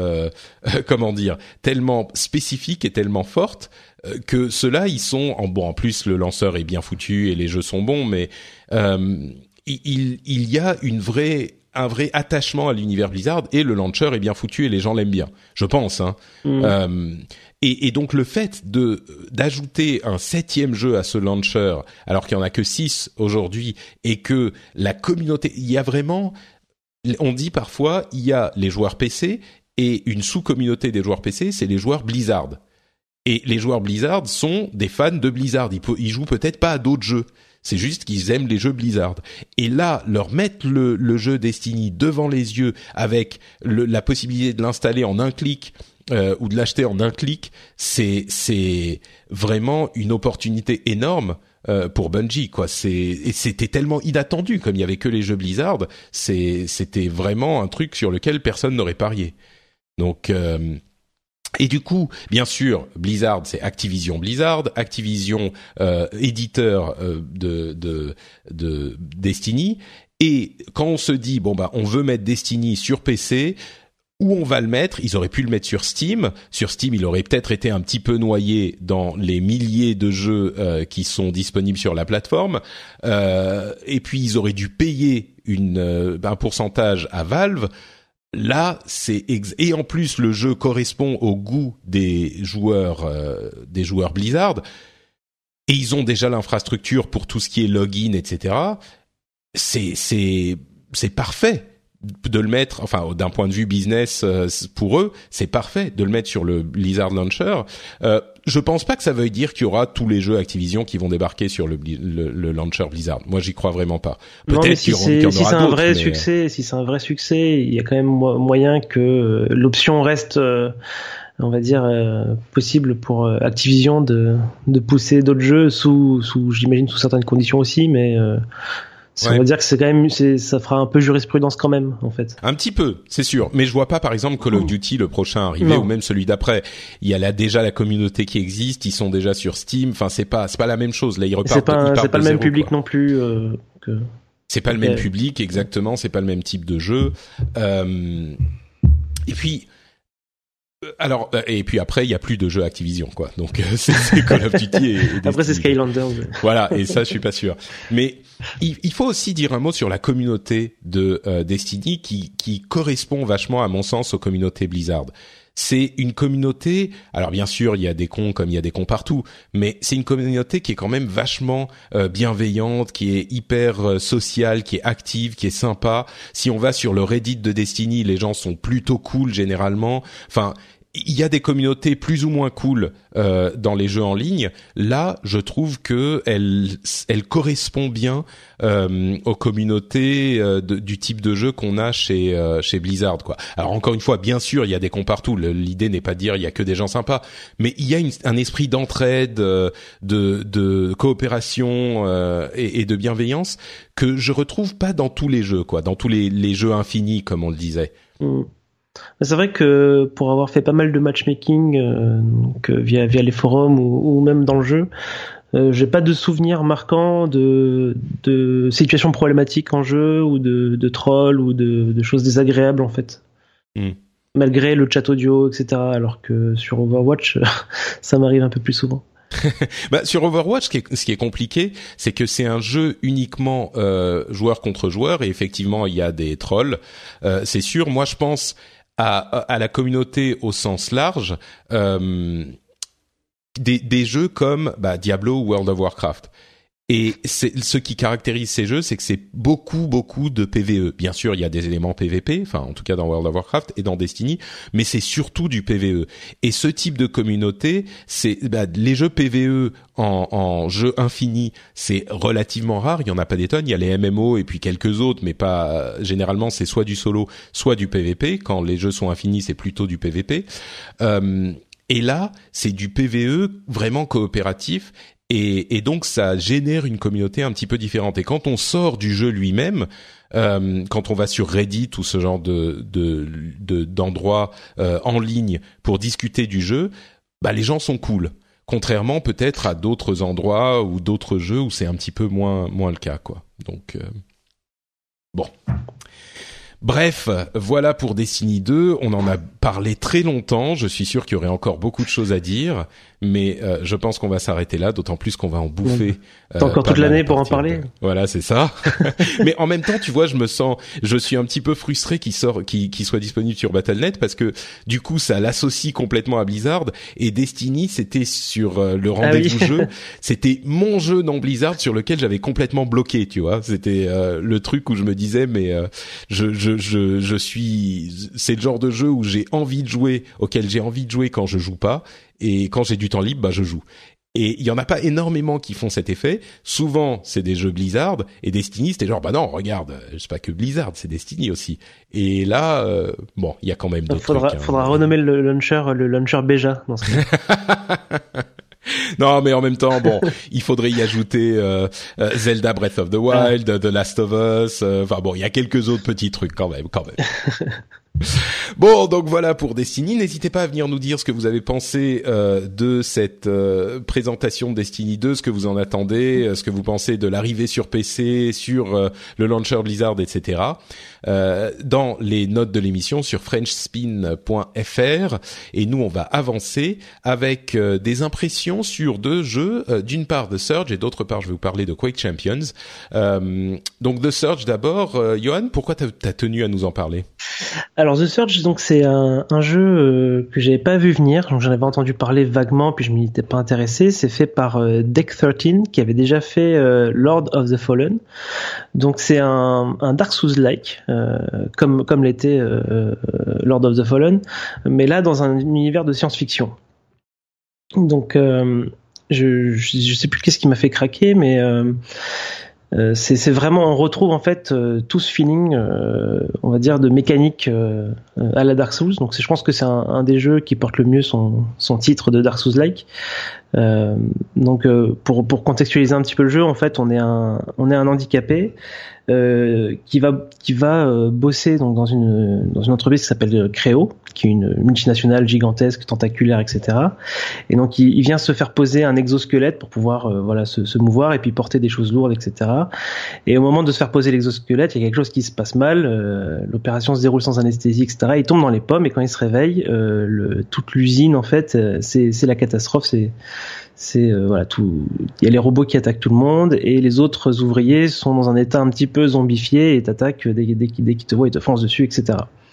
tellement spécifique et tellement forte. Que ceux-là, ils sont en plus le lanceur est bien foutu et les jeux sont bons, mais il y a un vrai attachement à l'univers Blizzard et le launcher est bien foutu et les gens l'aiment bien, je pense. Et donc le fait d'ajouter un 7e jeu à ce launcher, alors qu'il y en a que 6 aujourd'hui, et que la communauté, il y a vraiment, on dit parfois, il y a les joueurs PC et une sous-communauté des joueurs PC, c'est les joueurs Blizzard. Et les joueurs Blizzard sont des fans de Blizzard. Ils jouent peut-être pas à d'autres jeux. C'est juste qu'ils aiment les jeux Blizzard. Et là, leur mettre le jeu Destiny devant les yeux avec la possibilité de l'installer en un clic ou de l'acheter en un clic, c'est vraiment une opportunité énorme pour Bungie, quoi. Et c'était tellement inattendu, comme il y avait que les jeux Blizzard. C'était vraiment un truc sur lequel personne n'aurait parié. Donc et du coup, bien sûr, Blizzard, c'est Activision Blizzard, Activision éditeur de Destiny. Et quand on se dit on veut mettre Destiny sur PC, où on va le mettre? Ils auraient pu le mettre sur Steam. Sur Steam, il aurait peut-être été un petit peu noyé dans les milliers de jeux qui sont disponibles sur la plateforme. Et puis ils auraient dû payer un pourcentage à Valve. Là, et en plus le jeu correspond au goût des joueurs Blizzard, et ils ont déjà l'infrastructure pour tout ce qui est login, etc. C'est parfait de le mettre, enfin d'un point de vue business pour eux, c'est parfait de le mettre sur le Blizzard Launcher. Je pense pas que ça veuille dire qu'il y aura tous les jeux Activision qui vont débarquer sur le launcher Blizzard. Moi, j'y crois vraiment pas. Peut-être si c'est un vrai succès, il y a quand même moyen que l'option reste, on va dire, possible pour Activision de pousser d'autres jeux j'imagine sous certaines conditions aussi, mais on va dire que c'est quand même, ça fera un peu jurisprudence quand même, en fait. Un petit peu, c'est sûr. Mais je vois pas, par exemple, Call of Duty, le prochain arriver, ou même celui d'après. Il y a déjà la communauté qui existe, ils sont déjà sur Steam. Enfin, c'est pas la même chose. Là, ils repartent. C'est pas le même public, quoi. Non plus, C'est pas le même public, exactement. C'est pas le même type de jeu. Et puis, et puis après, il y a plus de jeux Activision, quoi. Donc, c'est Call of Duty et après, c'est Skylanders. Voilà. Et ça, je suis pas sûr. Mais, il faut aussi dire un mot sur la communauté de Destiny qui correspond vachement, à mon sens, aux communautés Blizzard. C'est une communauté, alors bien sûr, il y a des cons comme il y a des cons partout, mais c'est une communauté qui est quand même vachement bienveillante, qui est hyper sociale, qui est active, qui est sympa. Si on va sur le Reddit de Destiny, les gens sont plutôt cool généralement. Enfin, il y a des communautés plus ou moins cool dans les jeux en ligne. Là, je trouve que elle correspond bien aux communautés du type de jeu qu'on a chez Blizzard, quoi. Alors encore une fois, bien sûr, il y a des cons partout. L'idée n'est pas de dire il y a que des gens sympas, mais il y a un esprit d'entraide, de coopération et de bienveillance que je retrouve pas dans tous les jeux, quoi, dans tous les jeux infinis, comme on le disait. C'est vrai que pour avoir fait pas mal de matchmaking via les forums ou même dans le jeu, j'ai pas de souvenirs marquants de situations problématiques en jeu ou de trolls ou de choses désagréables, en fait. Malgré le chat audio, etc. Alors que sur Overwatch, ça m'arrive un peu plus souvent. Sur Overwatch, ce qui est compliqué, c'est que c'est un jeu uniquement joueur contre joueur, et effectivement il y a des trolls. C'est sûr. Moi, je pense à la communauté au sens large, des jeux comme Diablo ou World of Warcraft. Et ce qui caractérise ces jeux, c'est que c'est beaucoup de PvE. Bien sûr, il y a des éléments PvP, enfin en tout cas dans World of Warcraft et dans Destiny, mais c'est surtout du PvE. Et ce type de communauté, c'est les jeux PvE en jeu infini, c'est relativement rare. Il y en a pas des tonnes. Il y a les MMO et puis quelques autres, mais pas généralement. C'est soit du solo, soit du PvP. Quand les jeux sont infinis, c'est plutôt du PvP. Et là, c'est du PvE vraiment coopératif. Et donc ça génère une communauté un petit peu différente. Et quand on sort du jeu lui-même, quand on va sur Reddit ou ce genre d'endroits en ligne pour discuter du jeu, les gens sont cool. Contrairement peut-être à d'autres endroits ou d'autres jeux où c'est un petit peu moins le cas, quoi. Donc bon. Bref, voilà pour Destiny 2. On en a parlé très longtemps. Je suis sûr qu'il y aurait encore beaucoup de choses à dire, mais je pense qu'on va s'arrêter là, d'autant plus qu'on va en bouffer. T'as encore toute l'année pour en parler. Voilà, c'est ça. Mais en même temps, tu vois, je suis un petit peu frustré qu'il soit disponible sur Battle.net parce que du coup, ça l'associe complètement à Blizzard et Destiny, c'était sur le rendez-vous jeu. C'était mon jeu dans Blizzard sur lequel j'avais complètement bloqué, tu vois. C'était le truc où je me disais, mais je suis, c'est le genre de jeu où auquel j'ai envie de jouer quand je joue pas, et quand j'ai du temps libre, je joue. Et il y en a pas énormément qui font cet effet. Souvent, c'est des jeux Blizzard, et Destiny, c'était genre, non, regarde, c'est pas que Blizzard, c'est Destiny aussi. Et là, il y a quand même d'autres trucs. Faudra renommer le launcher Beja dans ce cas. Non, mais en même temps, il faudrait y ajouter Zelda Breath of the Wild, The Last of Us. Il y a quelques autres petits trucs quand même. Bon, donc voilà pour Destiny. N'hésitez pas à venir nous dire ce que vous avez pensé de cette présentation de Destiny 2, ce que vous en attendez, ce que vous pensez de l'arrivée sur PC, sur le launcher Blizzard, etc. Dans les notes de l'émission sur frenchspin.fr. Et nous, on va avancer avec des impressions sur deux jeux. D'une part, The Surge, et d'autre part, je vais vous parler de Quake Champions. Donc The Surge d'abord. Johan, pourquoi t'as tenu à nous en parler ? Alors The Surge, donc c'est un jeu que j'avais pas vu venir, donc j'en avais entendu parler vaguement, puis je m'y étais pas intéressé. C'est fait par Deck 13, qui avait déjà fait Lord of the Fallen. Donc c'est un Dark Souls-like, comme l'était Lord of the Fallen, mais là dans un univers de science-fiction. Donc je sais plus qu'est-ce qui m'a fait craquer, mais c'est vraiment, on retrouve en fait tout ce feeling, on va dire, de mécanique à la Dark Souls. Donc je pense que c'est un des jeux qui porte le mieux son titre de Dark Souls-like. Donc pour contextualiser un petit peu le jeu, en fait, on est un handicapé qui va bosser donc dans une entreprise qui s'appelle Creo, qui est une multinationale gigantesque, tentaculaire, etc. Et donc il vient se faire poser un exosquelette pour pouvoir se mouvoir et puis porter des choses lourdes, etc. Et au moment de se faire poser l'exosquelette, il y a quelque chose qui se passe mal. L'opération se déroule sans anesthésie, etc. Il tombe dans les pommes et quand il se réveille, toute l'usine en fait, c'est la catastrophe. Tout. Il y a les robots qui attaquent tout le monde et les autres ouvriers sont dans un état un petit peu zombifié et t'attaquent dès qu'ils te voient, ils te foncent dessus, etc.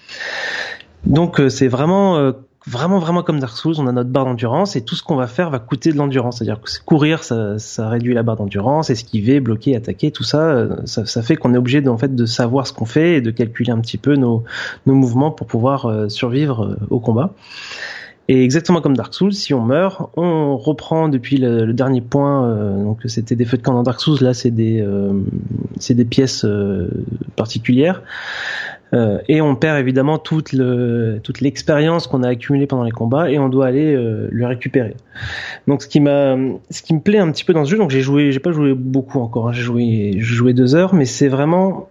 Donc c'est vraiment comme Dark Souls. On a notre barre d'endurance et tout ce qu'on va faire va coûter de l'endurance. C'est-à-dire que courir, ça réduit la barre d'endurance, esquiver, bloquer, attaquer, tout ça fait qu'on est obligé de savoir ce qu'on fait et de calculer un petit peu nos mouvements pour pouvoir survivre au combat. Et exactement comme Dark Souls, si on meurt, on reprend depuis le dernier point. Donc c'était des feux de camp dans Dark Souls, là c'est des pièces particulières. Et on perd évidemment toute l'expérience qu'on a accumulée pendant les combats et on doit aller le récupérer. Donc ce qui me plaît un petit peu dans ce jeu, donc j'ai pas joué beaucoup encore, hein, j'ai joué 2 heures, mais c'est vraiment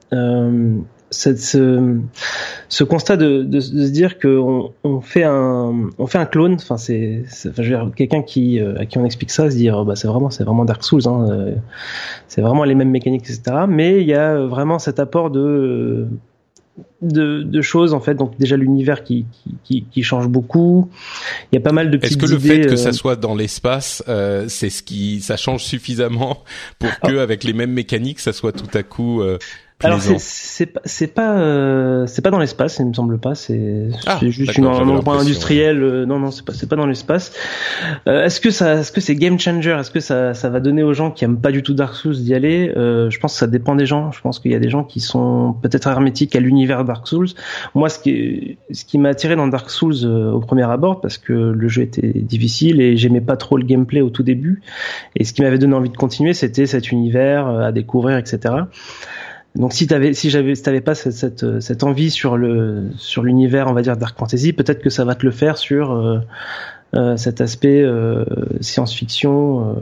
ce constat de se dire que on fait un clone. Enfin je veux dire, quelqu'un à qui on explique ça se dire c'est vraiment Dark Souls, hein, c'est vraiment les mêmes mécaniques, etc. Mais il y a vraiment cet apport de choses en fait. Donc déjà l'univers qui change beaucoup. Il y a pas mal de petites idées. Est-ce que le fait que ça soit dans l'espace, ça change suffisamment pour que avec les mêmes mécaniques, ça soit tout à coup Alors c'est pas dans l'espace, il me semble pas. C'est juste un endroit industriel. Non, c'est pas dans l'espace. Est-ce que c'est game changer? Est-ce que ça va donner aux gens qui aiment pas du tout Dark Souls d'y aller? Je pense que ça dépend des gens. Je pense qu'il y a des gens qui sont peut-être hermétiques à l'univers Dark Souls. Moi, ce qui m'a attiré dans Dark Souls au premier abord, parce que le jeu était difficile et j'aimais pas trop le gameplay au tout début. Et ce qui m'avait donné envie de continuer, c'était cet univers à découvrir, etc. Donc si t'avais pas cette envie sur l'univers, on va dire Dark Fantasy, peut-être que ça va te le faire sur cet aspect science-fiction,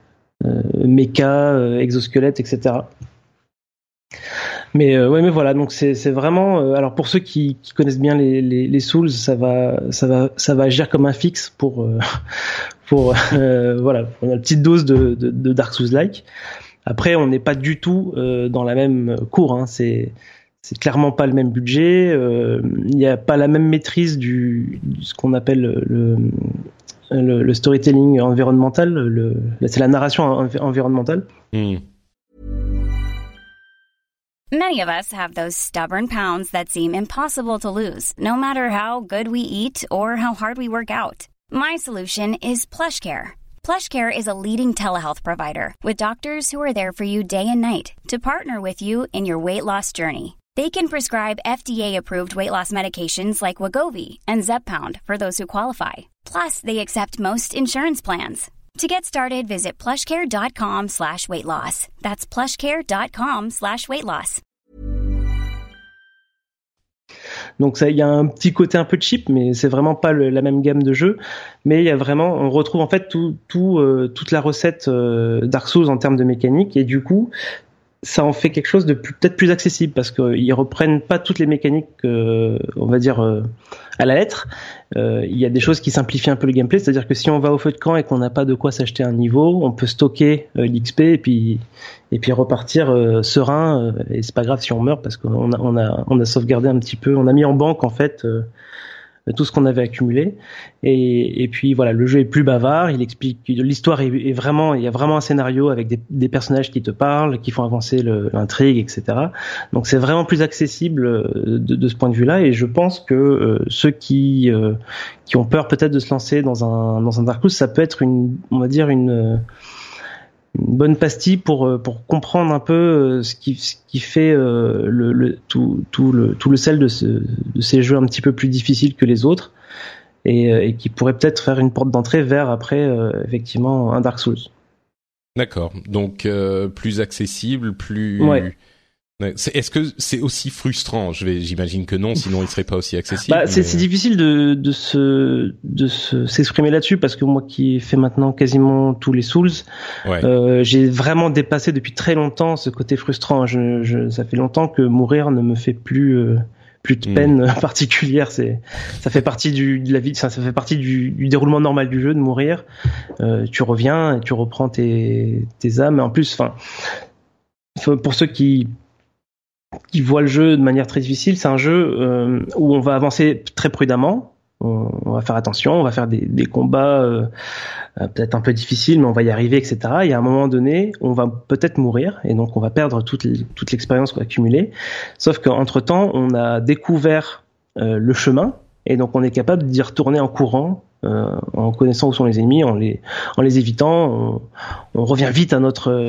méca, exosquelette, etc. Mais voilà, donc c'est vraiment alors pour ceux qui connaissent bien les Souls, ça va agir comme un fixe pour voilà, on a une petite dose de Dark Souls-like. Après, on n'est pas du tout dans la même cour. Hein. C'est clairement pas le même budget. Il n'y a pas la même maîtrise du ce qu'on appelle le storytelling environnemental. C'est la narration environnementale. Many of us have those stubborn pounds that seem impossible to lose, no matter how good we eat or how hard we work out. My solution is PlushCare. PlushCare is a leading telehealth provider with doctors who are there for you day and night to partner with you in your weight loss journey. They can prescribe FDA-approved weight loss medications like Wegovy and Zepbound for those who qualify. Plus, they accept most insurance plans. To get started, visit plushcare.com/weightloss. That's plushcare.com/weightloss. Donc ça, il y a un petit côté un peu cheap, mais c'est vraiment pas la même gamme de jeux. Mais il y a vraiment, on retrouve en fait toute la recette Dark Souls en termes de mécanique, et du coup, ça en fait quelque chose de peut-être plus accessible, parce qu'ils reprennent pas toutes les mécaniques, on va dire à la lettre. Il y a des choses qui simplifient un peu le gameplay, c'est-à-dire que si on va au feu de camp et qu'on n'a pas de quoi s'acheter un niveau, on peut stocker l'XP et puis repartir serein, et c'est pas grave si on meurt, parce qu'on a sauvegardé un petit peu, on a mis en banque en fait tout ce qu'on avait accumulé, et puis voilà, le jeu est plus bavard, il explique, l'histoire est vraiment, il y a vraiment un scénario avec des personnages qui te parlent, qui font avancer l'intrigue, etc. Donc c'est vraiment plus accessible de ce point de vue-là, et je pense que ceux qui ont peur peut-être de se lancer dans un Dark Souls, ça peut être on va dire une bonne pastille pour comprendre un peu ce qui fait tout le sel de ces jeux un petit peu plus difficiles que les autres, et qui pourrait peut-être faire une porte d'entrée vers après effectivement un Dark Souls. D'accord. Donc plus accessible, plus. Ouais. Est-ce que c'est aussi frustrant? J'imagine que non, sinon il serait pas aussi accessible. C'est difficile de s'exprimer là-dessus, parce que moi qui fais maintenant quasiment tous les Souls, j'ai vraiment dépassé depuis très longtemps ce côté frustrant. Ça fait longtemps que mourir ne me fait plus de peine particulière. Ça fait partie de la vie, ça fait partie du déroulement normal du jeu de mourir. Tu reviens et tu reprends tes âmes. Et en plus, pour ceux qui voient le jeu de manière très difficile, c'est un jeu où on va avancer très prudemment, on va faire attention, on va faire des combats peut-être un peu difficiles, mais on va y arriver, etc. Et à un moment donné, on va peut-être mourir, et donc on va perdre toute l'expérience qu'on a accumulée. Sauf qu'entre-temps, on a découvert le chemin, et donc on est capable d'y retourner en courant, en connaissant où sont les ennemis, en les évitant. On revient vite à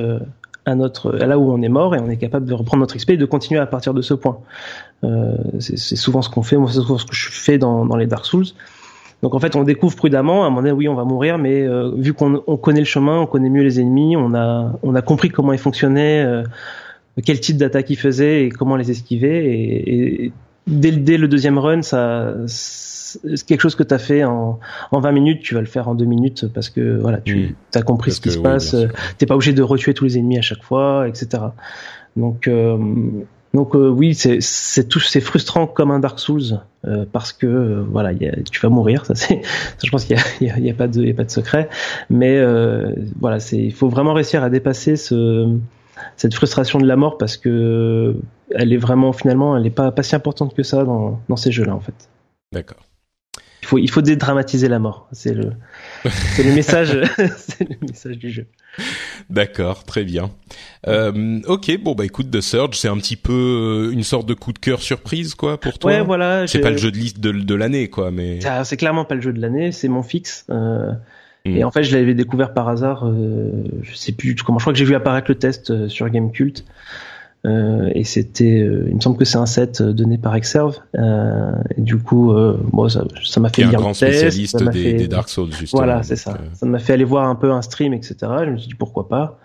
là où on est mort, et on est capable de reprendre notre XP et de continuer à partir de ce point. C'est souvent ce qu'on fait, moi c'est souvent ce que je fais dans les Dark Souls. Donc en fait on découvre prudemment, à un moment donné oui on va mourir, mais vu qu'on connaît le chemin, on connaît mieux les ennemis, on a compris comment ils fonctionnaient, quel type d'attaque ils faisaient et comment les esquiver, et dès le deuxième run, c'est quelque chose que t'as fait en 20 minutes, tu vas le faire en 2 minutes, parce que voilà, tu as compris ce qui se passe, t'es pas obligé de retuer tous les ennemis à chaque fois, etc. Donc oui, c'est frustrant comme un Dark Souls, parce que voilà, tu vas mourir, ça je pense qu'il y a pas de secret, mais voilà, il faut vraiment réussir à dépasser cette frustration de la mort, parce que elle est vraiment, finalement, elle est pas si importante que ça dans ces jeux-là, en fait. D'accord. il faut dédramatiser la mort. C'est le message, c'est le message du jeu. D'accord, très bien. Ok, bon bah écoute, The Surge, c'est un petit peu une sorte de coup de cœur surprise quoi pour toi. Ouais, voilà. C'est pas le jeu de l'année quoi, mais. C'est clairement pas le jeu de l'année, c'est mon fixe. Et en fait, je l'avais découvert par hasard. Je sais plus comment. Je crois que j'ai vu apparaître le test sur Gamecult. Et c'était, il me semble que c'est un set donné par Exerve. Et du coup, bon, ça m'a fait lire un grand le test, spécialiste des Dark Souls justement. Voilà, c'est ça. Ça m'a fait aller voir un peu un stream, etc. Je me suis dit pourquoi pas.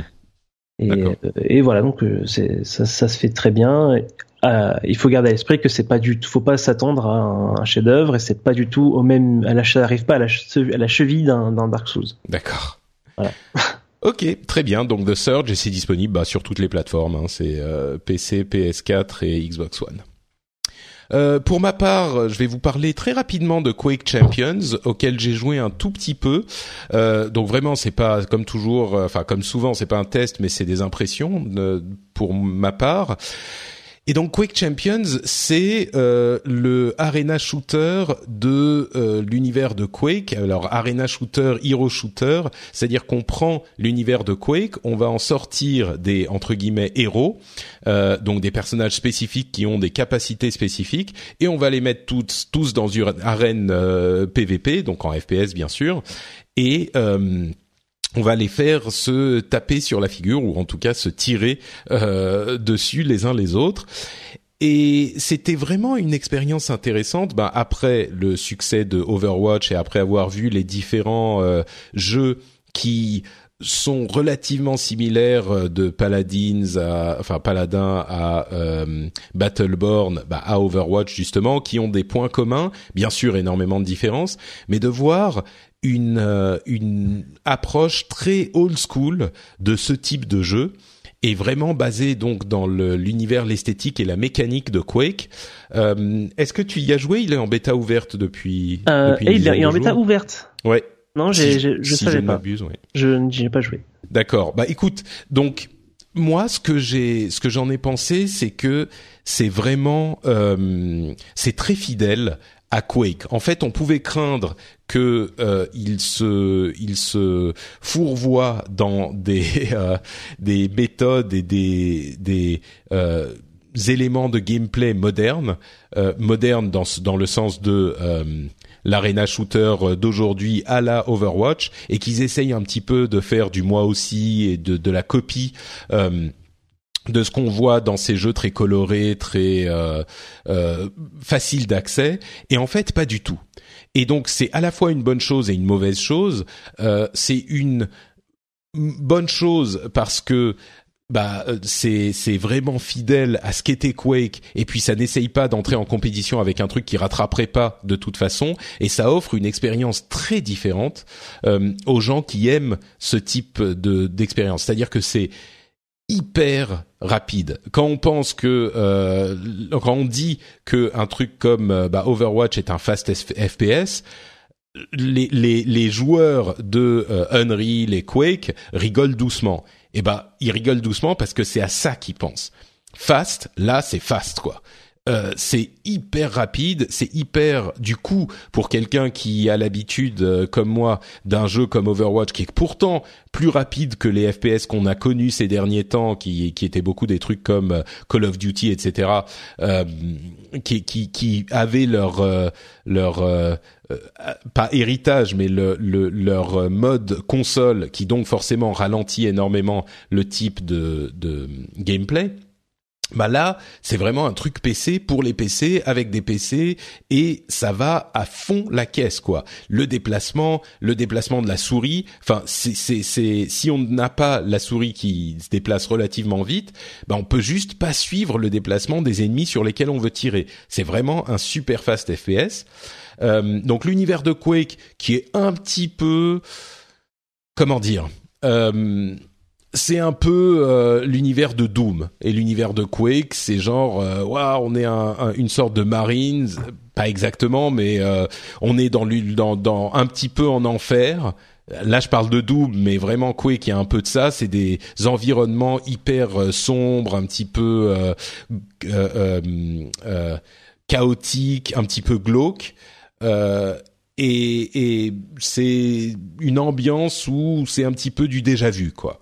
Et voilà, donc ça se fait très bien. Il faut garder à l'esprit que c'est pas du tout, faut pas s'attendre à un chef-d'œuvre et c'est pas du tout ça arrive pas à la cheville d'un Dark Souls. D'accord. Voilà. Ok, très bien. Donc The Surge, et c'est disponible sur toutes les plateformes. Hein. C'est PC, PS4 et Xbox One. Pour ma part, je vais vous parler très rapidement de Quake Champions, auquel j'ai joué un tout petit peu. Donc vraiment, c'est pas comme toujours, comme souvent, c'est pas un test, mais c'est des impressions pour ma part. Et donc Quake Champions, c'est le arena shooter de l'univers de Quake. Alors arena shooter, hero shooter, c'est-à-dire qu'on prend l'univers de Quake, on va en sortir des entre guillemets héros, donc des personnages spécifiques qui ont des capacités spécifiques, et on va les mettre tous dans une arène PVP, donc en FPS bien sûr, et on va les faire se taper sur la figure ou en tout cas se tirer dessus les uns les autres. Et c'était vraiment une expérience intéressante. Après le succès de Overwatch et après avoir vu les différents jeux qui sont relativement similaires de Paladin à Battleborn, à Overwatch justement, qui ont des points communs, bien sûr énormément de différences, mais de voir une approche très old school de ce type de jeu et vraiment basée donc dans l'univers, l'esthétique et la mécanique de Quake. Est-ce que tu y as joué? Il est en bêta ouverte depuis il est en bêta ouverte. Ouais. Non, je savais pas. Ouais. Je n'y ai pas joué. D'accord. Écoute, donc moi ce que j'en ai pensé, c'est que c'est vraiment c'est très fidèle à Quake. En fait, on pouvait craindre que il se fourvoie dans des méthodes et des éléments de gameplay modernes dans le sens de l'arena shooter d'aujourd'hui à la Overwatch, et qu'ils essayent un petit peu de faire du moi aussi et de la copie de ce qu'on voit dans ces jeux très colorés, très faciles d'accès, et en fait pas du tout. Et donc c'est à la fois une bonne chose et une mauvaise chose. C'est une bonne chose parce que c'est vraiment fidèle à ce qu'était Quake, et puis ça n'essaye pas d'entrer en compétition avec un truc qui rattraperait pas de toute façon, et ça offre une expérience très différente aux gens qui aiment ce type d'expérience. C'est-à-dire que c'est hyper rapide. Quand on pense que quand on dit que un truc comme Overwatch est un fast FPS, les joueurs de Unreal et Quake rigolent doucement. Et ils rigolent doucement parce que c'est à ça qu'ils pensent. Fast, là c'est fast quoi. C'est hyper rapide, c'est hyper, du coup, pour quelqu'un qui a l'habitude, comme moi, d'un jeu comme Overwatch, qui est pourtant plus rapide que les FPS qu'on a connus ces derniers temps, qui étaient beaucoup des trucs comme Call of Duty, etc., qui avaient leur pas héritage, mais leur mode console, qui donc forcément ralentit énormément le type de gameplay. Là, c'est vraiment un truc PC pour les PC, avec des PC, et ça va à fond la caisse, quoi. Le déplacement de la souris, si on n'a pas la souris qui se déplace relativement vite, on peut juste pas suivre le déplacement des ennemis sur lesquels on veut tirer. C'est vraiment un super fast FPS. Donc l'univers de Quake, qui est un petit peu, comment dire, c'est un peu l'univers de Doom, et l'univers de Quake, c'est genre on est une sorte de Marines, pas exactement, mais on est dans un petit peu en enfer. Là, je parle de Doom, mais vraiment Quake, il y a un peu de ça. C'est des environnements hyper sombres, un petit peu chaotiques, un petit peu glauques. et c'est une ambiance où c'est un petit peu du déjà vu, quoi.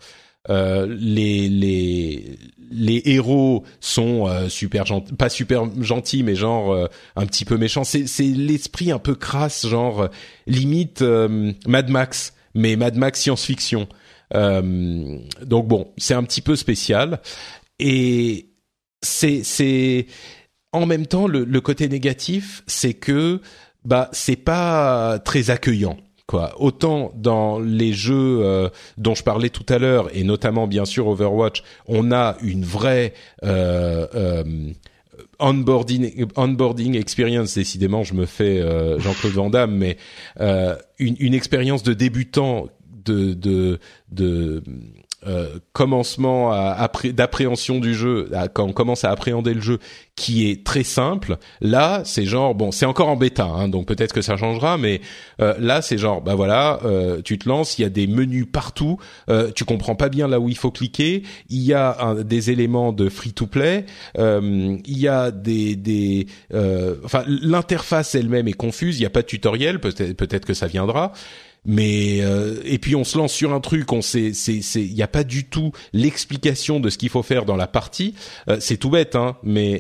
Les héros sont super gentils, pas super gentils, mais genre un petit peu méchants. C'est l'esprit un peu crasse, genre limite Mad Max, mais Mad Max science-fiction. Donc bon, c'est un petit peu spécial, et c'est en même temps le côté négatif, c'est que c'est pas très accueillant, quoi. Autant dans les jeux dont je parlais tout à l'heure, et notamment bien sûr Overwatch, on a une vraie onboarding experience. Décidément, je me fais Jean-Claude Van Damme, mais une expérience de débutant, de commencement d'appréhension du jeu, quand on commence à appréhender le jeu, qui est très simple. Là, c'est genre, bon, c'est encore en bêta, hein, donc peut-être que ça changera, mais là, c'est genre, voilà, tu te lances, il y a des menus partout, tu comprends pas bien là où il faut cliquer, il y a des éléments de free-to-play, il y a l'interface elle-même est confuse, il y a pas de tutoriel, peut-être que ça viendra. Mais et puis on se lance sur un truc, il y a pas du tout l'explication de ce qu'il faut faire dans la partie. C'est tout bête, hein, mais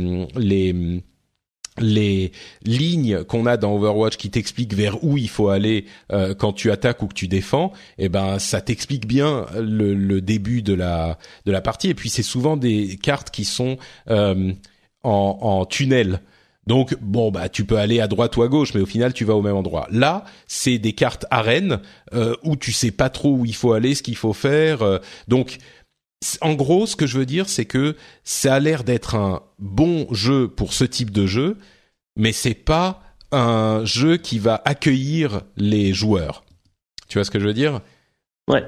les lignes qu'on a dans Overwatch qui t'expliquent vers où il faut aller quand tu attaques ou que tu défends, ça t'explique bien le début de la partie. Et puis c'est souvent des cartes qui sont en tunnel. Donc bon, tu peux aller à droite ou à gauche, mais au final tu vas au même endroit. Là, c'est des cartes arènes où tu sais pas trop où il faut aller, ce qu'il faut faire. Donc en gros, ce que je veux dire, c'est que ça a l'air d'être un bon jeu pour ce type de jeu, mais c'est pas un jeu qui va accueillir les joueurs. Tu vois ce que je veux dire ? Ouais.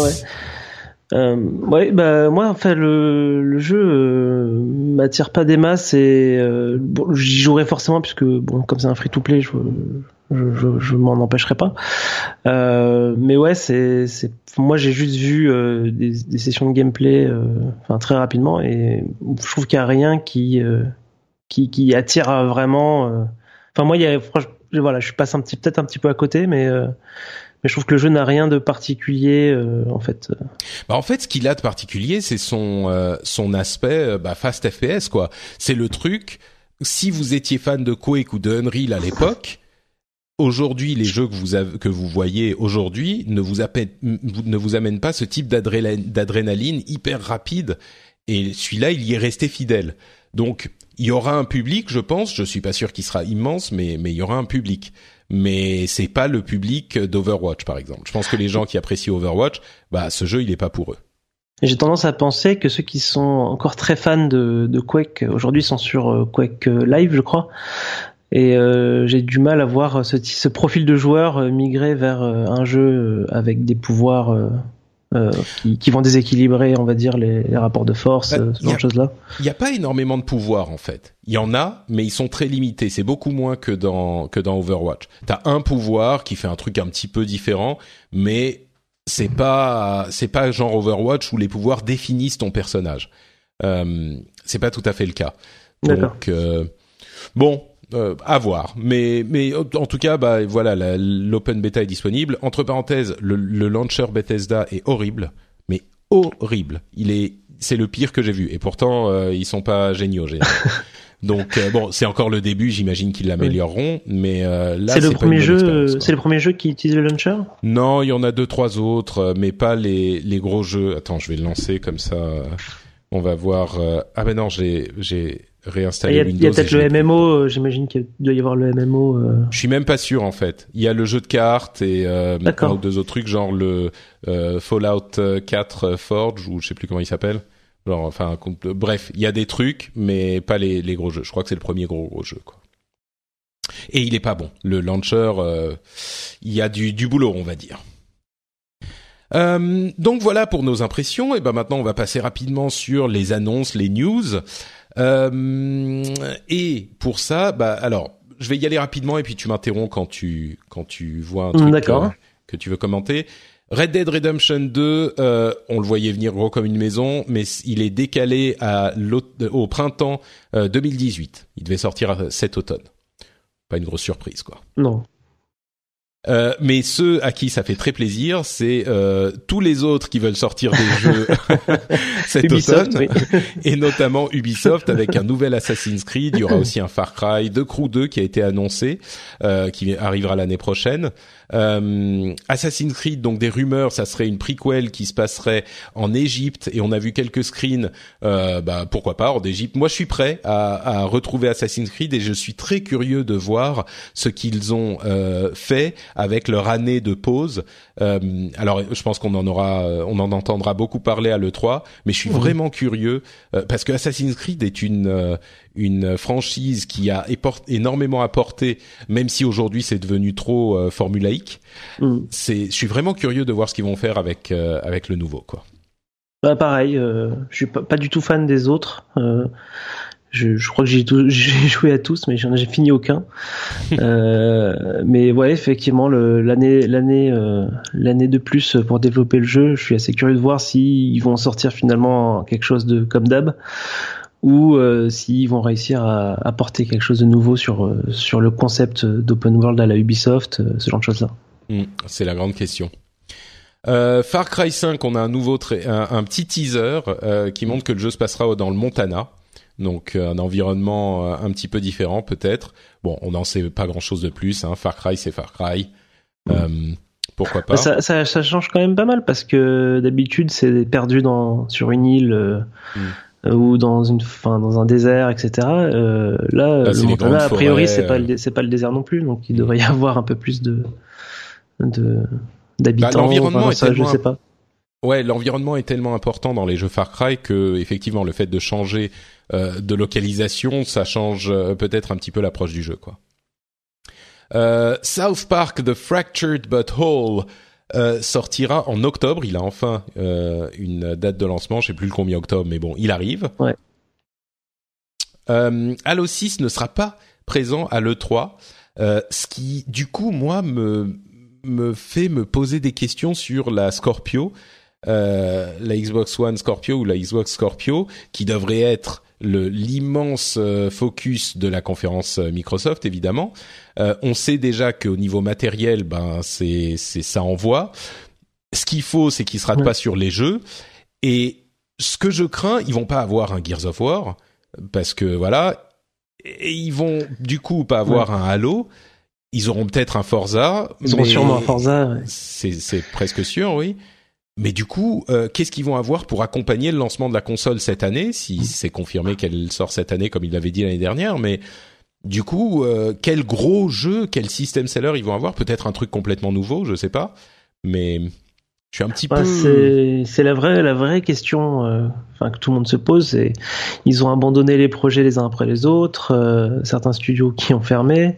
Moi, enfin, le jeu m'attire pas des masses, et j'y jouerai forcément, puisque comme c'est un free-to-play, je m'en empêcherai pas. Mais ouais, moi j'ai juste vu des sessions de gameplay, très rapidement, et je trouve qu'il y a rien qui attire vraiment. Moi, je suis passé peut-être un petit peu à côté, mais je trouve que le jeu n'a rien de particulier, en fait. En fait, ce qu'il a de particulier, c'est son aspect fast FPS, quoi. C'est le truc. Si vous étiez fan de Quake ou de Unreal à l'époque, aujourd'hui, les jeux que vous voyez aujourd'hui ne vous amènent pas ce type d'adrénaline hyper rapide. Et celui-là, il y est resté fidèle. Donc, il y aura un public, je pense. Je suis pas sûr qu'il sera immense, mais il y aura un public. Mais c'est pas le public d'Overwatch, par exemple. Je pense que les gens qui apprécient Overwatch, ce jeu, il est pas pour eux. J'ai tendance à penser que ceux qui sont encore très fans de Quake aujourd'hui sont sur Quake Live, je crois. Et j'ai du mal à voir ce profil de joueur migrer vers un jeu avec des pouvoirs qui vont déséquilibrer, on va dire, les rapports de force, ce genre de choses-là. Il y a pas énormément de pouvoirs, en fait. Il y en a, mais ils sont très limités. C'est beaucoup moins que dans Overwatch. T'as un pouvoir qui fait un truc un petit peu différent, mais c'est pas genre Overwatch où les pouvoirs définissent ton personnage. C'est pas tout à fait le cas. D'accord. Donc à voir, mais en tout cas, voilà, l'open beta est disponible. Entre parenthèses, le launcher Bethesda est horrible, mais horrible. C'est le pire que j'ai vu, et pourtant ils sont pas géniaux. Donc c'est encore le début, j'imagine qu'ils l'amélioreront, mais là c'est le premier jeu qui utilise le launcher. Non, il y en a 2-3 autres, mais pas les gros jeux. Attends, je vais le lancer comme ça. On va voir. Ah ben non, j'ai réinstaller Windows. Il y a peut-être le MMO, j'imagine qu'il doit y avoir le MMO. Je suis même pas sûr, en fait. Il y a le jeu de cartes et un ou deux autres trucs, genre le Fallout 4 Forge, ou je sais plus comment il s'appelle. Bref, il y a des trucs, mais pas les gros jeux. Je crois que c'est le premier gros jeu, quoi. Et il est pas bon. Le launcher, il y a du boulot, on va dire. Donc voilà pour nos impressions. Et maintenant on va passer rapidement sur les annonces, les news. Et pour ça, alors je vais y aller rapidement et puis tu m'interromps quand tu vois un truc que tu veux commenter. Red Dead Redemption 2, on le voyait venir gros comme une maison, mais il est décalé au printemps 2018. Il devait sortir cet automne. pas une grosse surprise, quoi. Non. Mais ceux à qui ça fait très plaisir, c'est tous les autres qui veulent sortir des jeux cet Ubisoft, automne, oui. et notamment Ubisoft avec un nouvel Assassin's Creed. Il y aura aussi un Far Cry, The Crew 2 qui a été annoncé, qui arrivera l'année prochaine. Assassin's Creed, donc des rumeurs, ça serait une prequel qui se passerait en Égypte, et on a vu quelques screens. Pourquoi pas hors d'Égypte. Moi, je suis prêt à retrouver Assassin's Creed, et je suis très curieux de voir ce qu'ils ont fait avec leur année de pause. Alors, je pense on en entendra beaucoup parler à l'E3, mais je suis vraiment curieux parce que Assassin's Creed est une franchise qui a énormément apporté, même si aujourd'hui c'est devenu trop formulaïque. Je suis vraiment curieux de voir ce qu'ils vont faire avec le nouveau, quoi. Bah pareil, je suis pas du tout fan des autres. Je crois que j'ai joué à tous, mais j'ai fini aucun. Mais ouais, effectivement, l'année de plus pour développer le jeu, je suis assez curieux de voir s'ils vont sortir finalement quelque chose de comme d'hab, ou s'ils vont réussir à apporter quelque chose de nouveau sur le concept d'open world à la Ubisoft, ce genre de choses-là. C'est la grande question. Far Cry 5, on a un petit teaser qui montre que le jeu se passera dans le Montana. Donc un environnement un petit peu différent peut-être. Bon, on n'en sait pas grand-chose de plus, hein. Far Cry, c'est Far Cry. Pourquoi pas. Ça change quand même pas mal, parce que d'habitude c'est perdu sur une île ou dans un désert, etc. Là, le Montana, a priori, c'est pas le désert non plus, donc il devrait y avoir un peu plus d'habitants. L'environnement est tellement, je sais pas. Ouais, l'environnement est tellement important dans les jeux Far Cry que effectivement le fait de changer de localisation, ça change peut-être un petit peu l'approche du jeu, quoi. South Park The Fractured But Whole sortira en octobre. Il a enfin une date de lancement, je sais plus le combien octobre, mais bon, il arrive. Ouais. Halo 6 ne sera pas présent à l'E3, ce qui du coup moi me fait me poser des questions sur la Scorpio. La Xbox One Scorpio ou la Xbox Scorpio, qui devrait être l'immense focus de la conférence Microsoft, évidemment. On sait déjà qu'au niveau matériel, ça envoie. Ce qu'il faut, c'est qu'ils se ratent pas sur les jeux. Et ce que je crains, ils vont pas avoir un Gears of War, parce que voilà, et ils vont du coup pas avoir un Halo. Ils auront peut-être un Forza. Ils auront sûrement un Forza. Ouais. C'est presque sûr, oui. Mais du coup, qu'est-ce qu'ils vont avoir pour accompagner le lancement de la console cette année, si c'est confirmé qu'elle sort cette année comme il l'avait dit l'année dernière. Mais du coup, quel gros jeu, quel system seller ils vont avoir? Peut-être un truc complètement nouveau, je sais pas. Mais je suis un petit peu... C'est la vraie question que tout le monde se pose. C'est, ils ont abandonné les projets les uns après les autres. Certains studios qui ont fermé.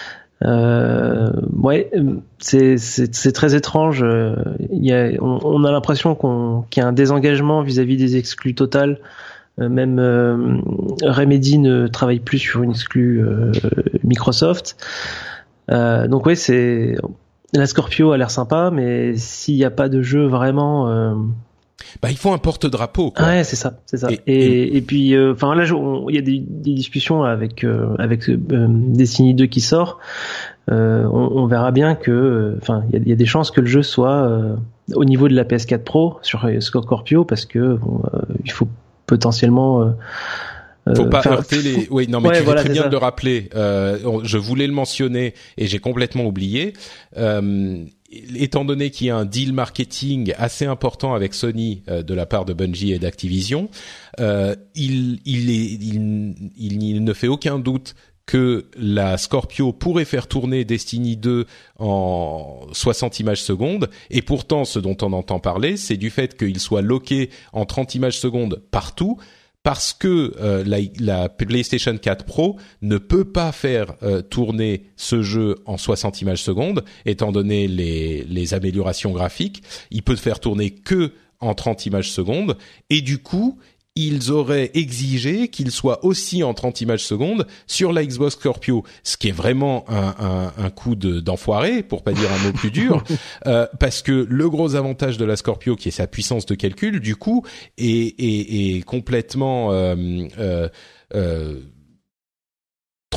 C'est très étrange. On a l'impression qu'il y a un désengagement vis-à-vis des exclus total. Même Remedy ne travaille plus sur une exclue Microsoft. Donc ouais, la Scorpio a l'air sympa, mais s'il n'y a pas de jeu vraiment... il faut un porte-drapeau, quoi. Ouais, c'est ça. Et puis, là, il y a des discussions avec Destiny 2 qui sort. On verra bien que, il y a des chances que le jeu soit au niveau de la PS4 Pro sur Scorpio, parce que il faut potentiellement. Faut pas heurter les. Oui, non, mais tu fais très bien de le rappeler. Je voulais le mentionner et j'ai complètement oublié. Étant donné qu'il y a un deal marketing assez important avec Sony de la part de Bungie et d'Activision, il ne fait aucun doute que la Scorpio pourrait faire tourner Destiny 2 en 60 images secondes, et pourtant ce dont on entend parler, c'est du fait qu'il soit loqué en 30 images secondes partout, parce que la PlayStation 4 Pro ne peut pas faire tourner ce jeu en 60 images secondes, étant donné les améliorations graphiques. Il peut faire tourner que en 30 images secondes, et du coup, ils auraient exigé qu'il soit aussi en 30 images secondes sur la Xbox Scorpio, ce qui est vraiment un coup d'enfoiré, pour pas dire un mot plus dur, parce que le gros avantage de la Scorpio, qui est sa puissance de calcul, du coup, est complètement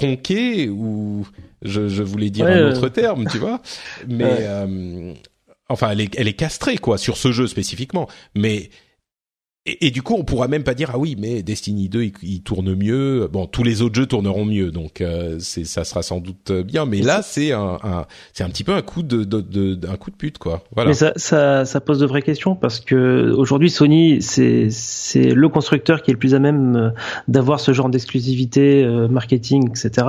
tronquée, ou je voulais dire un autre terme, tu vois, mais enfin elle est castrée quoi sur ce jeu spécifiquement, mais et du coup on pourra même pas dire ah oui mais Destiny 2 il tourne mieux, bon tous les autres jeux tourneront mieux, donc ça sera sans doute bien, mais là c'est un petit peu un coup un coup de pute quoi, voilà. Mais ça pose de vraies questions, parce que aujourd'hui Sony c'est le constructeur qui est le plus à même d'avoir ce genre d'exclusivité marketing, etc.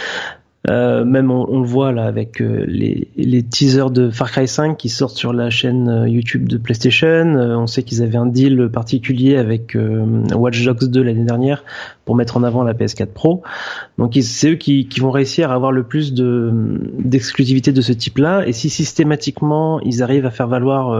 Même on le voit là avec les teasers de Far Cry 5 qui sortent sur la chaîne YouTube de PlayStation. On sait qu'ils avaient un deal particulier avec Watch Dogs 2 l'année dernière pour mettre en avant la PS4 Pro. Donc c'est eux qui vont réussir à avoir le plus d'exclusivité de ce type-là. Et si systématiquement ils arrivent à faire valoir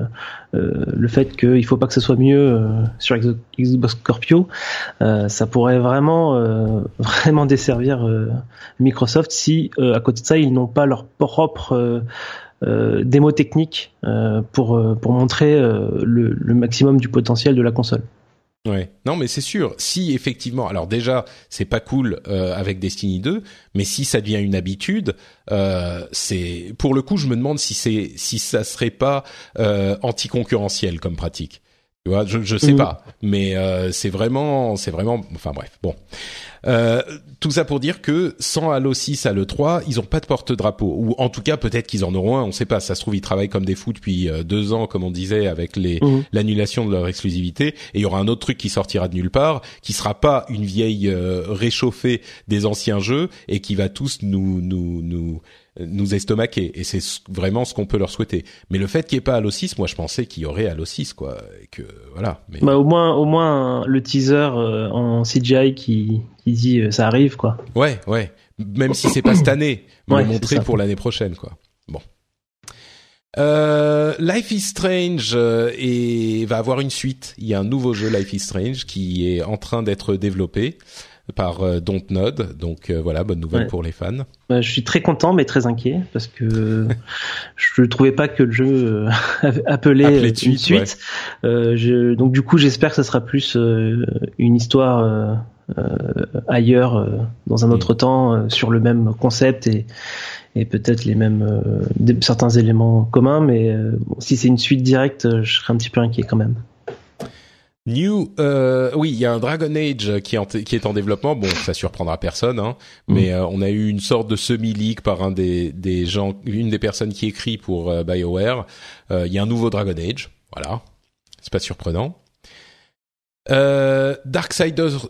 le fait qu'il faut pas que ce soit mieux sur Xbox Scorpio, ça pourrait vraiment desservir Microsoft si à côté de ça ils n'ont pas leur propre démo technique pour montrer le maximum du potentiel de la console. Ouais, non mais c'est sûr, si effectivement, alors déjà c'est pas cool avec Destiny 2, mais si ça devient une habitude, c'est pour le coup je me demande si ça serait pas anticoncurrentiel comme pratique. Tu vois, je sais pas, mais c'est vraiment enfin bref, bon. Tout ça pour dire que sans Halo 6, Halo 3, ils ont pas de porte-drapeau, ou en tout cas peut-être qu'ils en auront un, on sait pas, ça se trouve ils travaillent comme des fous depuis 2 ans comme on disait avec l'annulation de leur exclusivité, et il y aura un autre truc qui sortira de nulle part, qui sera pas une vieille réchauffée des anciens jeux et qui va tous nous estomaquer, et c'est vraiment ce qu'on peut leur souhaiter. Mais le fait qu'il n'y ait pas Halo 6, moi je pensais qu'il y aurait Halo 6 quoi, et que voilà. Mais... Bah au moins le teaser en CGI qui dit ça arrive quoi. Ouais, même si c'est pas cette année, me le montrer ça. Pour l'année prochaine quoi. Bon. Life is Strange va avoir une suite. Il y a un nouveau jeu Life is Strange qui est en train d'être développé par Dontnod, donc voilà, bonne nouvelle pour les fans. Je suis très content mais très inquiet parce que je trouvais pas que le jeu appelait une suite. Ouais. Donc du coup j'espère que ça sera plus une histoire ailleurs, dans un autre temps, sur le même concept et peut-être les mêmes certains éléments communs, mais si c'est une suite directe, je serais un petit peu inquiet quand même. Oui, il y a un Dragon Age qui est en développement. Bon, ça surprendra personne, hein. Mais on a eu une sorte de semi-leak par une des personnes qui écrit pour BioWare. Il y a un nouveau Dragon Age, voilà. C'est pas surprenant. Darksiders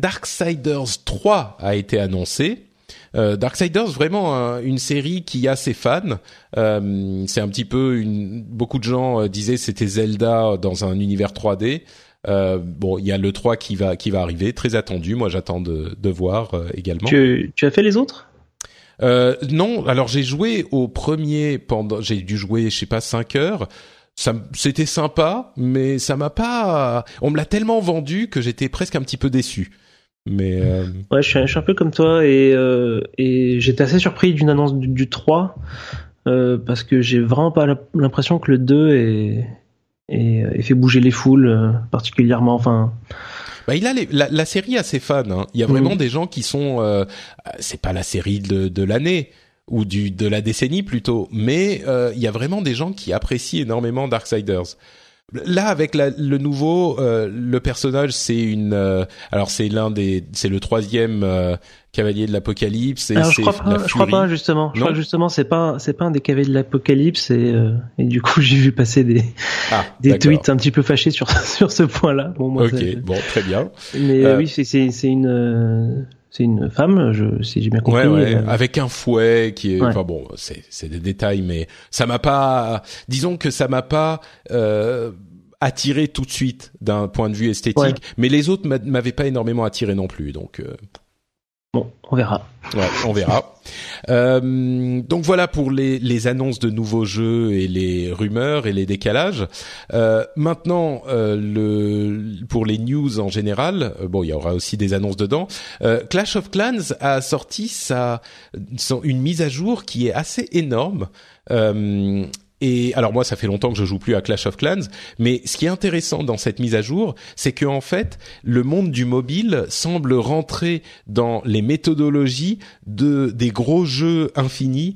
3 a été annoncé. Darksiders, vraiment une série qui a ses fans. C'est un petit peu beaucoup de gens disaient c'était Zelda dans un univers 3D. Bon, il y a le 3 qui va arriver, très attendu. Moi, j'attends de voir également. Tu as fait les autres? Non, alors j'ai joué au premier j'ai dû jouer, je sais pas, 5 heures. C'était sympa, mais ça m'a pas... On me l'a tellement vendu que j'étais presque un petit peu déçu. Mais ouais, je suis un peu comme toi et j'étais assez surpris d'une annonce du 3 parce que j'ai vraiment pas l'impression que le 2 ait fait bouger les foules particulièrement. Enfin, bah il a la série a ses fans. Hein. Il y a vraiment des gens qui sont c'est pas la série de l'année ou de la décennie plutôt, mais il y a vraiment des gens qui apprécient énormément Darksiders. Là, avec le nouveau, le personnage, c'est alors c'est c'est le 3e cavalier de l'Apocalypse. Alors je crois pas justement. Je crois que justement c'est pas un des cavaliers de l'Apocalypse et du coup j'ai vu passer des tweets un petit peu fâchés sur ce point-là. Bon, moi, bon, très bien. Mais oui, c'est une femme, si j'ai bien compris. Ouais, avec un fouet qui est, enfin bon, c'est des détails, mais ça m'a pas, disons que ça m'a pas, attiré tout de suite d'un point de vue esthétique, mais les autres m'avaient pas énormément attiré non plus, donc, bon, on verra. Ouais, on verra. Donc voilà pour les annonces de nouveaux jeux et les rumeurs et les décalages. Maintenant, pour les news en général, bon, il y aura aussi des annonces dedans. Clash of Clans a sorti une mise à jour qui est assez énorme. Et alors moi, ça fait longtemps que je joue plus à Clash of Clans, mais ce qui est intéressant dans cette mise à jour, c'est que en fait, le monde du mobile semble rentrer dans les méthodologies des gros jeux infinis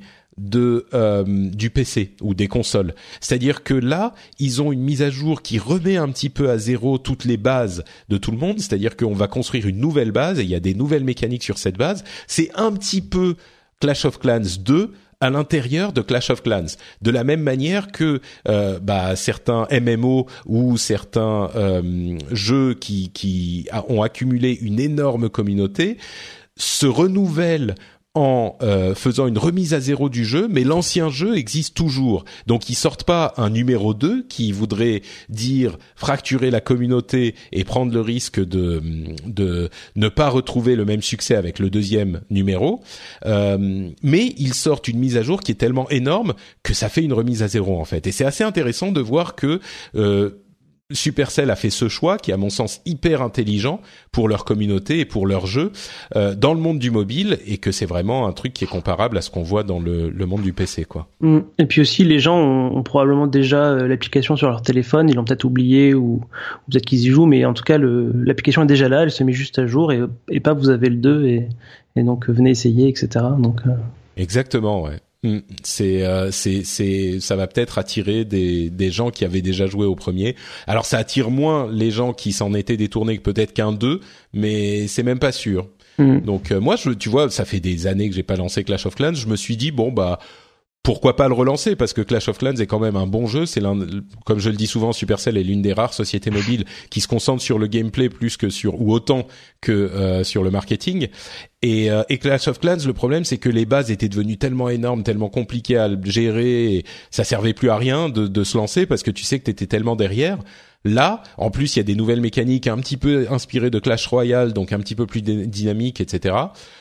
du PC ou des consoles. C'est-à-dire que là, ils ont une mise à jour qui remet un petit peu à zéro toutes les bases de tout le monde. C'est-à-dire qu'on va construire une nouvelle base et il y a des nouvelles mécaniques sur cette base. C'est un petit peu Clash of Clans 2 à l'intérieur de Clash of Clans, de la même manière que certains MMO ou certains jeux qui ont accumulé une énorme communauté se renouvellent en faisant une remise à zéro du jeu, mais l'ancien jeu existe toujours. Donc ils sortent pas un numéro 2 qui voudrait dire fracturer la communauté et prendre le risque de ne pas retrouver le même succès avec le deuxième numéro. Mais ils sortent une mise à jour qui est tellement énorme que ça fait une remise à zéro en fait. Et c'est assez intéressant de voir que Supercell a fait ce choix qui est à mon sens hyper intelligent pour leur communauté et pour leur jeu dans le monde du mobile, et que c'est vraiment un truc qui est comparable à ce qu'on voit dans le monde du PC quoi. Et puis aussi les gens ont probablement déjà l'application sur leur téléphone, ils l'ont peut-être oublié ou peut-être qu'ils y jouent, mais en tout cas l'application est déjà là, elle se met juste à jour et pas vous avez le 2 et donc venez essayer, etc. Donc exactement, ouais. Ça va peut-être attirer des gens qui avaient déjà joué au premier. Alors ça attire moins les gens qui s'en étaient détournés que peut-être qu'un 2, mais c'est même pas sûr. Donc moi tu vois, ça fait des années que j'ai pas lancé Clash of Clans, je me suis dit pourquoi pas le relancer, parce que Clash of Clans est quand même un bon jeu. C'est comme je le dis souvent, Supercell est l'une des rares sociétés mobiles qui se concentre sur le gameplay plus que autant que sur le marketing. Et Clash of Clans, le problème, c'est que les bases étaient devenues tellement énormes, tellement compliquées à gérer, et ça servait plus à rien de se lancer parce que tu sais que t'étais tellement derrière. Là, en plus, il y a des nouvelles mécaniques un petit peu inspirées de Clash Royale, donc un petit peu plus dynamiques, etc.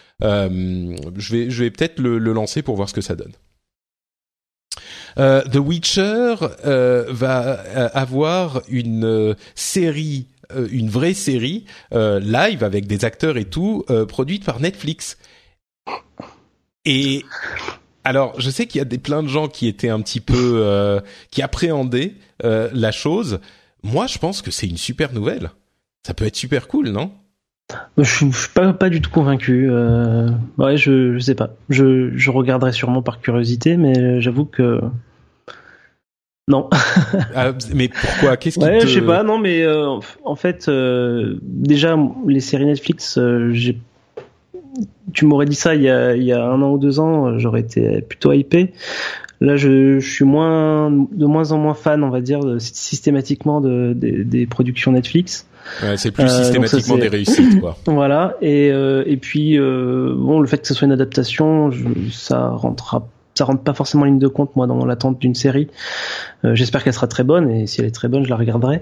Je vais peut-être le lancer pour voir ce que ça donne. The Witcher va avoir une série, une vraie série live avec des acteurs et tout, produite par Netflix. Et alors, je sais qu'il y a plein de gens qui étaient un petit peu qui appréhendaient la chose. Moi, je pense que c'est une super nouvelle. Ça peut être super cool, non ? Je suis pas du tout convaincu. Ouais, je sais pas. Je regarderai sûrement par curiosité, mais j'avoue que non. Mais pourquoi ? Qu'est-ce qui je sais pas. Non, mais en fait, déjà les séries Netflix, tu m'aurais dit ça il y a 1 an ou 2 ans, j'aurais été plutôt hypé. Là, je suis de moins en moins fan, on va dire, systématiquement des productions Netflix. Ouais, c'est plus systématiquement des réussites, quoi. Voilà, et puis le fait que ce soit une adaptation, ça rentre pas forcément en ligne de compte, moi, dans l'attente d'une série. J'espère qu'elle sera très bonne, et si elle est très bonne, je la regarderai.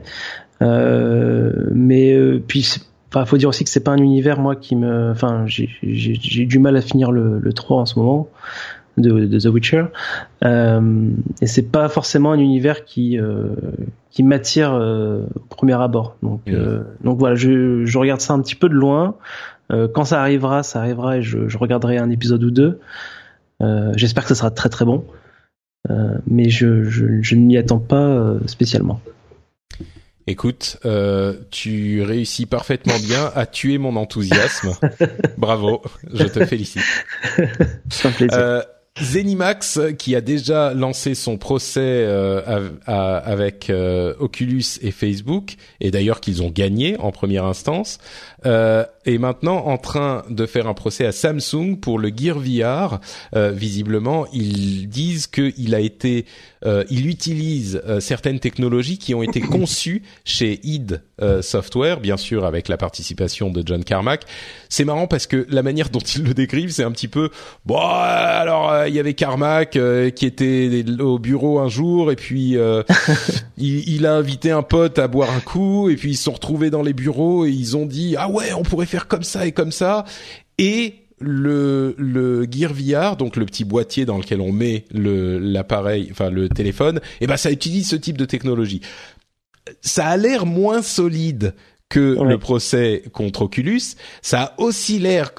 Mais puis faut dire aussi que c'est pas un univers, moi, j'ai du mal à finir le 3 en ce moment de The Witcher, et c'est pas forcément un univers qui m'attire au premier abord. Donc voilà, je regarde ça un petit peu de loin. Quand ça arrivera et je regarderai un épisode ou 2. J'espère que ça sera très très bon, mais je ne m'y attends pas spécialement. Écoute, tu réussis parfaitement bien à tuer mon enthousiasme. Bravo, je te félicite. C'est un plaisir. Zenimax, qui a déjà lancé son procès avec Oculus et Facebook, et d'ailleurs qu'ils ont gagné en première instance, est maintenant en train de faire un procès à Samsung pour le Gear VR. Visiblement, ils disent qu'il a été, il utilise certaines technologies qui ont été conçues chez id Software, bien sûr avec la participation de John Carmack. C'est marrant parce que la manière dont ils le décrivent, c'est un petit peu il y avait Carmack qui était au bureau un jour, et puis il a invité un pote à boire un coup, et puis ils se sont retrouvés dans les bureaux et ils ont dit ouais, on pourrait faire comme ça et comme ça. Et le Gear VR, donc le petit boîtier dans lequel on met l'appareil, enfin le téléphone, ça utilise ce type de technologie. Ça a l'air moins solide que le procès contre Oculus. Ça a aussi l'air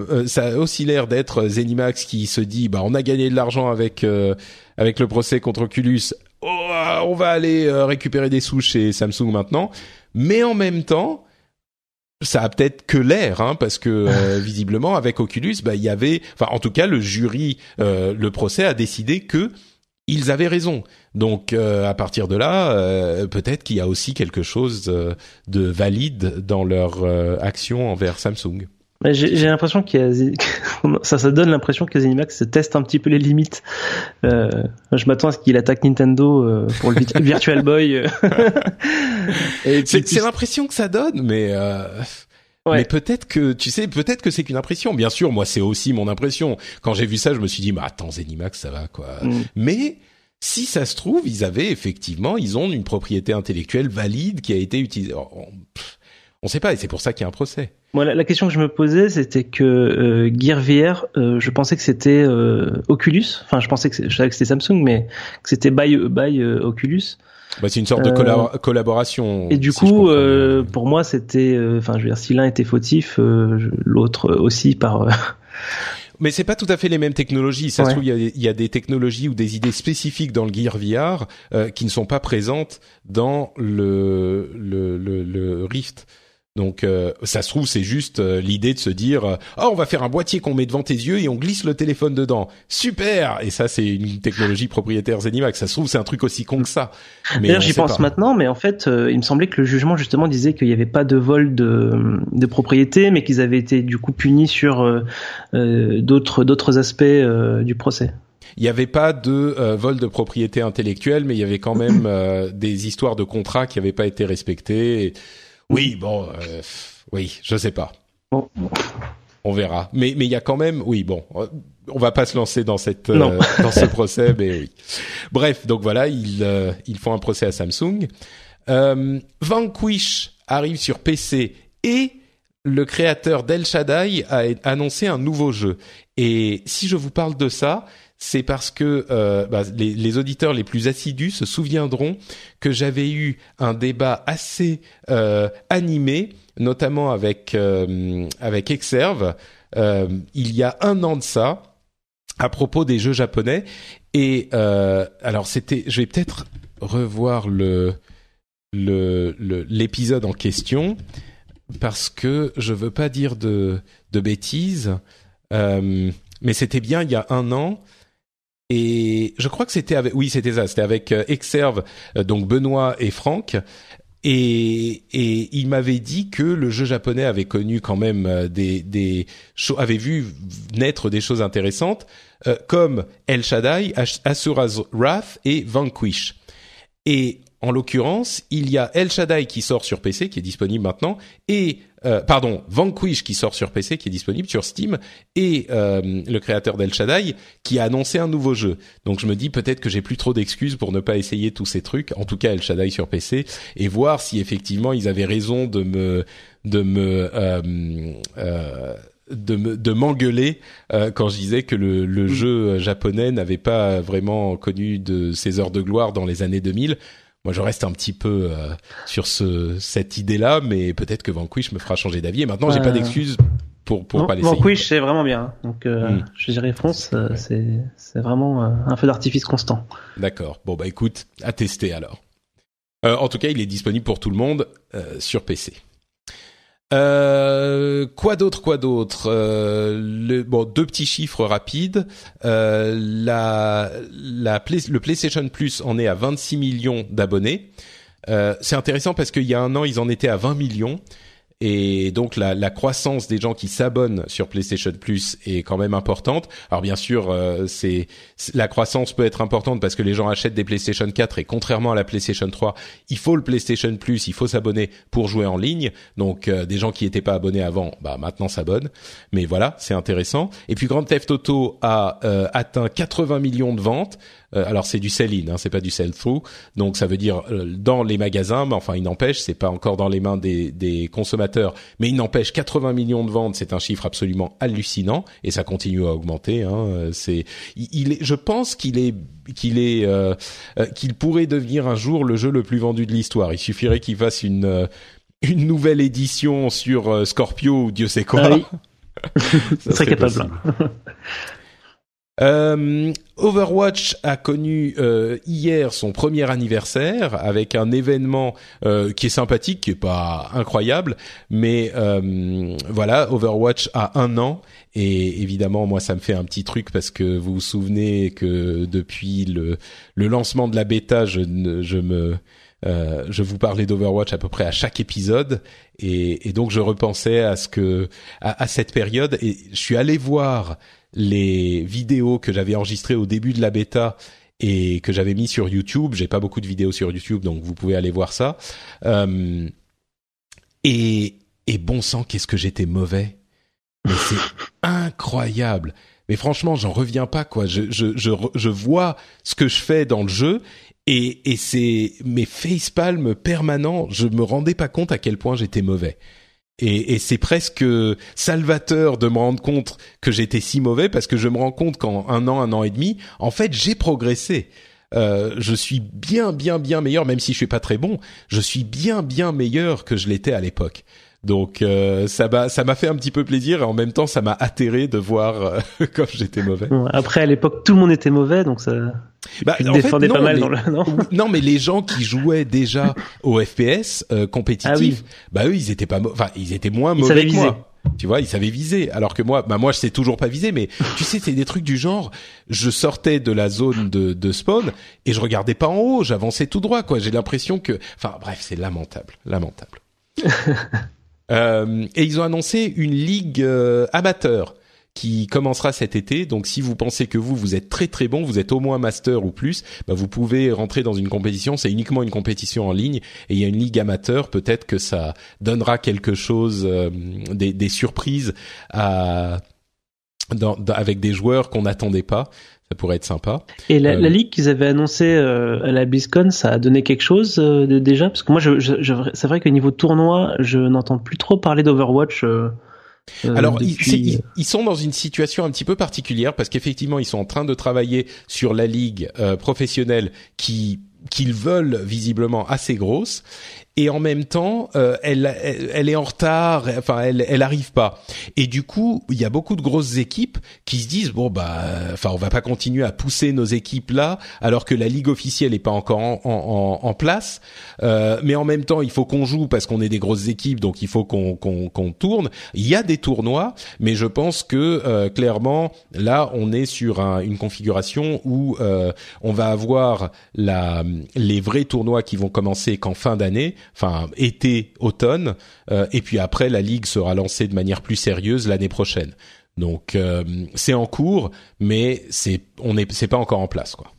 d'être ZeniMax qui se dit on a gagné de l'argent avec le procès contre Oculus. On va aller récupérer des sous chez Samsung maintenant. Mais en même temps, ça a peut-être que l'air, parce que visiblement avec Oculus, il y avait, en tout cas le jury, le procès a décidé que ils avaient raison. Donc à partir de là, peut-être qu'il y a aussi quelque chose de valide dans leur action envers Samsung. J'ai l'impression qu'il y a ça donne l'impression que ZeniMax teste un petit peu les limites. Je m'attends à ce qu'il attaque Nintendo pour le Virtual Boy. Et c'est l'impression que ça donne, mais mais peut-être que c'est qu'une impression. Bien sûr, moi c'est aussi mon impression. Quand j'ai vu ça, je me suis dit attends, ZeniMax ça va quoi. Mais si ça se trouve, ils ont une propriété intellectuelle valide qui a été utilisée. On sait pas, et c'est pour ça qu'il y a un procès. Moi, la question que je me posais, c'était que Gear VR, je pensais que c'était Oculus. Enfin, je savais que c'était Samsung, mais que c'était by Oculus. C'est une sorte de collaboration. Et du coup, pour moi, c'était, si l'un était fautif, l'autre aussi par. Mais c'est pas tout à fait les mêmes technologies. Ça se trouve, il y a des technologies ou des idées spécifiques dans le Gear VR qui ne sont pas présentes dans le Rift. Donc ça se trouve c'est juste l'idée de se dire on va faire un boîtier qu'on met devant tes yeux et on glisse le téléphone dedans. Super. Et ça c'est une technologie propriétaire ZeniMax. Ça se trouve c'est un truc aussi con que ça. Mais d'ailleurs j'y pense maintenant, mais en fait il me semblait que le jugement justement disait qu'il n'y avait pas de vol de propriété, mais qu'ils avaient été du coup punis sur d'autres aspects du procès. Il n'y avait pas de vol de propriété intellectuelle, mais il y avait quand même des histoires de contrats qui n'avaient pas été respectées. Oui, je sais pas. Bon. On verra. Mais il y a quand même, on va pas se lancer dans dans ce procès, mais oui. Bref, donc voilà, ils font un procès à Samsung. Vanquish arrive sur PC et le créateur d'El Shaddai a annoncé un nouveau jeu. Et si je vous parle de ça, c'est parce que les auditeurs les plus assidus se souviendront que j'avais eu un débat assez animé, notamment avec Exerve, il y a 1 an de ça, à propos des jeux japonais. Et alors je vais peut-être revoir l'épisode en question parce que je veux pas dire de bêtises. Mais c'était bien il y a 1 an. Et je crois que c'était avec Exerve, donc Benoît et Franck, et il m'avait dit que le jeu japonais avait connu quand même avait vu naître des choses intéressantes, comme El Shaddai, Asura's Wrath et Vanquish. Et en l'occurrence, il y a El Shaddai qui sort sur PC, qui est disponible maintenant, et Vanquish qui sort sur PC, qui est disponible sur Steam, et le créateur d'El Shaddai qui a annoncé un nouveau jeu. Donc je me dis peut-être que j'ai plus trop d'excuses pour ne pas essayer tous ces trucs, en tout cas El Shaddai sur PC, et voir si effectivement ils avaient raison de m'engueuler quand je disais que le jeu japonais n'avait pas vraiment connu de ses heures de gloire dans les années 2000. Moi, je reste un petit peu sur cette idée-là, mais peut-être que Vanquish me fera changer d'avis. Et maintenant, j'ai pas d'excuses pour pas l'essayer. Vanquish, c'est vraiment bien. Donc, je dirais France, c'est vraiment un feu d'artifice constant. D'accord. Bon, écoute, à tester alors. En tout cas, il est disponible pour tout le monde sur PC. Quoi d'autre 2 petits chiffres rapides. Le PlayStation Plus en est à 26 millions d'abonnés. C'est intéressant parce qu'il y a 1 an, ils en étaient à 20 millions. Et donc la croissance des gens qui s'abonnent sur PlayStation Plus est quand même importante. Alors bien sûr, la croissance peut être importante parce que les gens achètent des PlayStation 4 et contrairement à la PlayStation 3, il faut le PlayStation Plus, il faut s'abonner pour jouer en ligne. Donc des gens qui étaient pas abonnés avant, maintenant s'abonnent. Mais voilà, c'est intéressant. Et puis Grand Theft Auto a atteint 80 millions de ventes. Alors c'est du sell-in, c'est pas du sell-through. Donc ça veut dire dans les magasins, mais enfin il n'empêche, c'est pas encore dans les mains des consommateurs, mais il n'empêche 80 millions de ventes, c'est un chiffre absolument hallucinant et ça continue à augmenter. Je pense qu'il pourrait devenir un jour le jeu le plus vendu de l'histoire. Il suffirait qu'il fasse une une nouvelle édition sur Scorpio ou Dieu sait quoi. Ah oui. Ça serait capable. Overwatch a connu hier son premier anniversaire avec un événement qui est sympathique, qui est pas incroyable, mais voilà, Overwatch a 1 an et évidemment moi ça me fait un petit truc parce que vous vous souvenez que depuis le lancement de la bêta, je vous parlais d'Overwatch à peu près à chaque épisode et donc je repensais à cette période et je suis allé voir les vidéos que j'avais enregistrées au début de la bêta et que j'avais mis sur YouTube. J'ai pas beaucoup de vidéos sur YouTube, donc vous pouvez aller voir ça. Et bon sang, qu'est-ce que j'étais mauvais. Mais c'est incroyable. Mais franchement, j'en reviens pas, quoi. Je vois ce que je fais dans le jeu et c'est mes facepalms permanents. Je me rendais pas compte à quel point j'étais mauvais. Et c'est presque salvateur de me rendre compte que j'étais si mauvais parce que je me rends compte qu'en 1 an et demi, en fait, j'ai progressé. Je suis bien meilleur, même si je suis pas très bon. Je suis bien meilleur que je l'étais à l'époque. Donc ça m'a fait un petit peu plaisir et en même temps ça m'a atterré de voir comme j'étais mauvais. Après à l'époque tout le monde était mauvais donc ça tu te défendais pas mal dans le non mais les gens qui jouaient déjà au FPS compétitif, eux ils étaient pas ils étaient moins mauvais que moi. Tu vois, ils savaient viser alors que moi je sais toujours pas viser mais tu sais c'est des trucs du genre je sortais de la zone de spawn et je regardais pas en haut, j'avançais tout droit quoi, j'ai l'impression que bref, c'est lamentable. Et ils ont annoncé une ligue amateur qui commencera cet été. Donc, si vous pensez que vous êtes très très bon, vous êtes au moins master ou plus, vous pouvez rentrer dans une compétition. C'est uniquement une compétition en ligne et il y a une ligue amateur. Peut-être que ça donnera quelque chose, des surprises avec des joueurs qu'on n'attendait pas. Ça pourrait être sympa. Et la ligue qu'ils avaient annoncée à la BlizzCon, ça a donné quelque chose déjà? Parce que moi, c'est vrai qu'au niveau tournoi, je n'entends plus trop parler d'Overwatch. Alors, ils sont dans une situation un petit peu particulière parce qu'effectivement, ils sont en train de travailler sur la ligue professionnelle qu'ils veulent visiblement assez grosse. Et en même temps, elle est en retard. Elle arrive pas. Et du coup, il y a beaucoup de grosses équipes qui se disent on va pas continuer à pousser nos équipes là, alors que la ligue officielle est pas encore en place. Mais en même temps, il faut qu'on joue parce qu'on est des grosses équipes, donc il faut qu'on tourne. Il y a des tournois, mais je pense que clairement, là, on est sur une configuration où on va avoir les vrais tournois qui vont commencer qu'en fin d'année. Été, automne, et puis après la ligue sera lancée de manière plus sérieuse l'année prochaine. Donc c'est en cours, mais c'est pas encore en place quoi.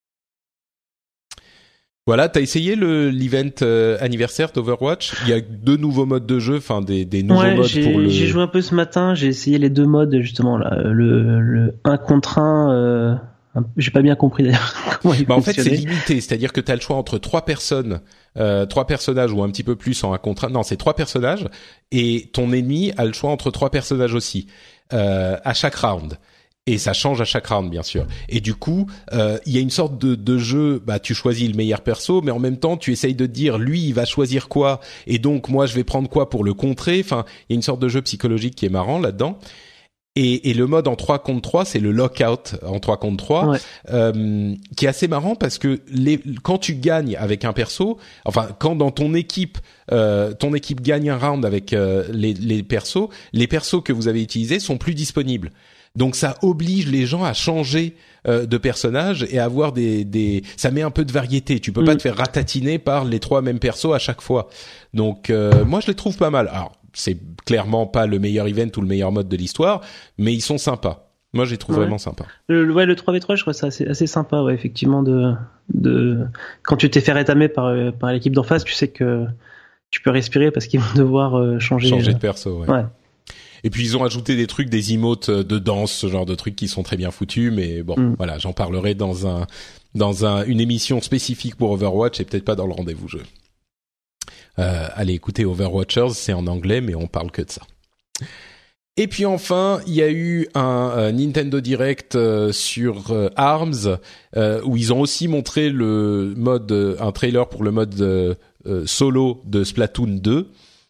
Voilà, t'as essayé l'event anniversaire d'Overwatch? Il y a 2 nouveaux modes de jeu, des nouveaux modes pour le. J'ai joué un peu ce matin, j'ai essayé les 2 modes justement là, le 1 contre 1. J'ai pas bien compris d'ailleurs comment il en fait c'est limité, c'est-à-dire que t'as le choix entre 3 personnages ou un petit peu plus en 1 contre 1. Non, c'est 3 personnages et ton ennemi a le choix entre 3 personnages aussi à chaque round. Et ça change à chaque round, bien sûr. Et du coup, il y a une sorte de jeu, tu choisis le meilleur perso, mais en même temps, tu essayes de te dire, lui, il va choisir quoi, et donc moi, je vais prendre quoi pour le contrer. Enfin, il y a une sorte de jeu psychologique qui est marrant là-dedans. Et le mode en 3 contre 3, c'est le lockout en 3 contre 3, qui est assez marrant parce que quand tu gagnes avec un perso, quand dans ton équipe gagne un round avec les persos que vous avez utilisés sont plus disponibles. Donc ça oblige les gens à changer de personnage et à avoir ça met un peu de variété. Tu peux pas te faire ratatiner par les 3 mêmes persos à chaque fois. Donc moi je les trouve pas mal. Alors c'est clairement pas le meilleur event ou le meilleur mode de l'histoire, mais ils sont sympas. Moi, je les trouve vraiment sympas. Le 3v3, je trouve ça assez sympa, effectivement, quand tu t'es fait rétamer par l'équipe d'en face, tu sais que tu peux respirer parce qu'ils vont devoir changer de perso, ouais. Et puis, ils ont ajouté des trucs, des emotes de danse, ce genre de trucs qui sont très bien foutus, mais bon, voilà, j'en parlerai dans une émission spécifique pour Overwatch et peut-être pas dans le rendez-vous jeu. Allez écouter Overwatchers, c'est en anglais, mais on parle que de ça. Et puis enfin, il y a eu un Nintendo Direct sur ARMS où ils ont aussi montré un trailer pour le mode solo de Splatoon 2.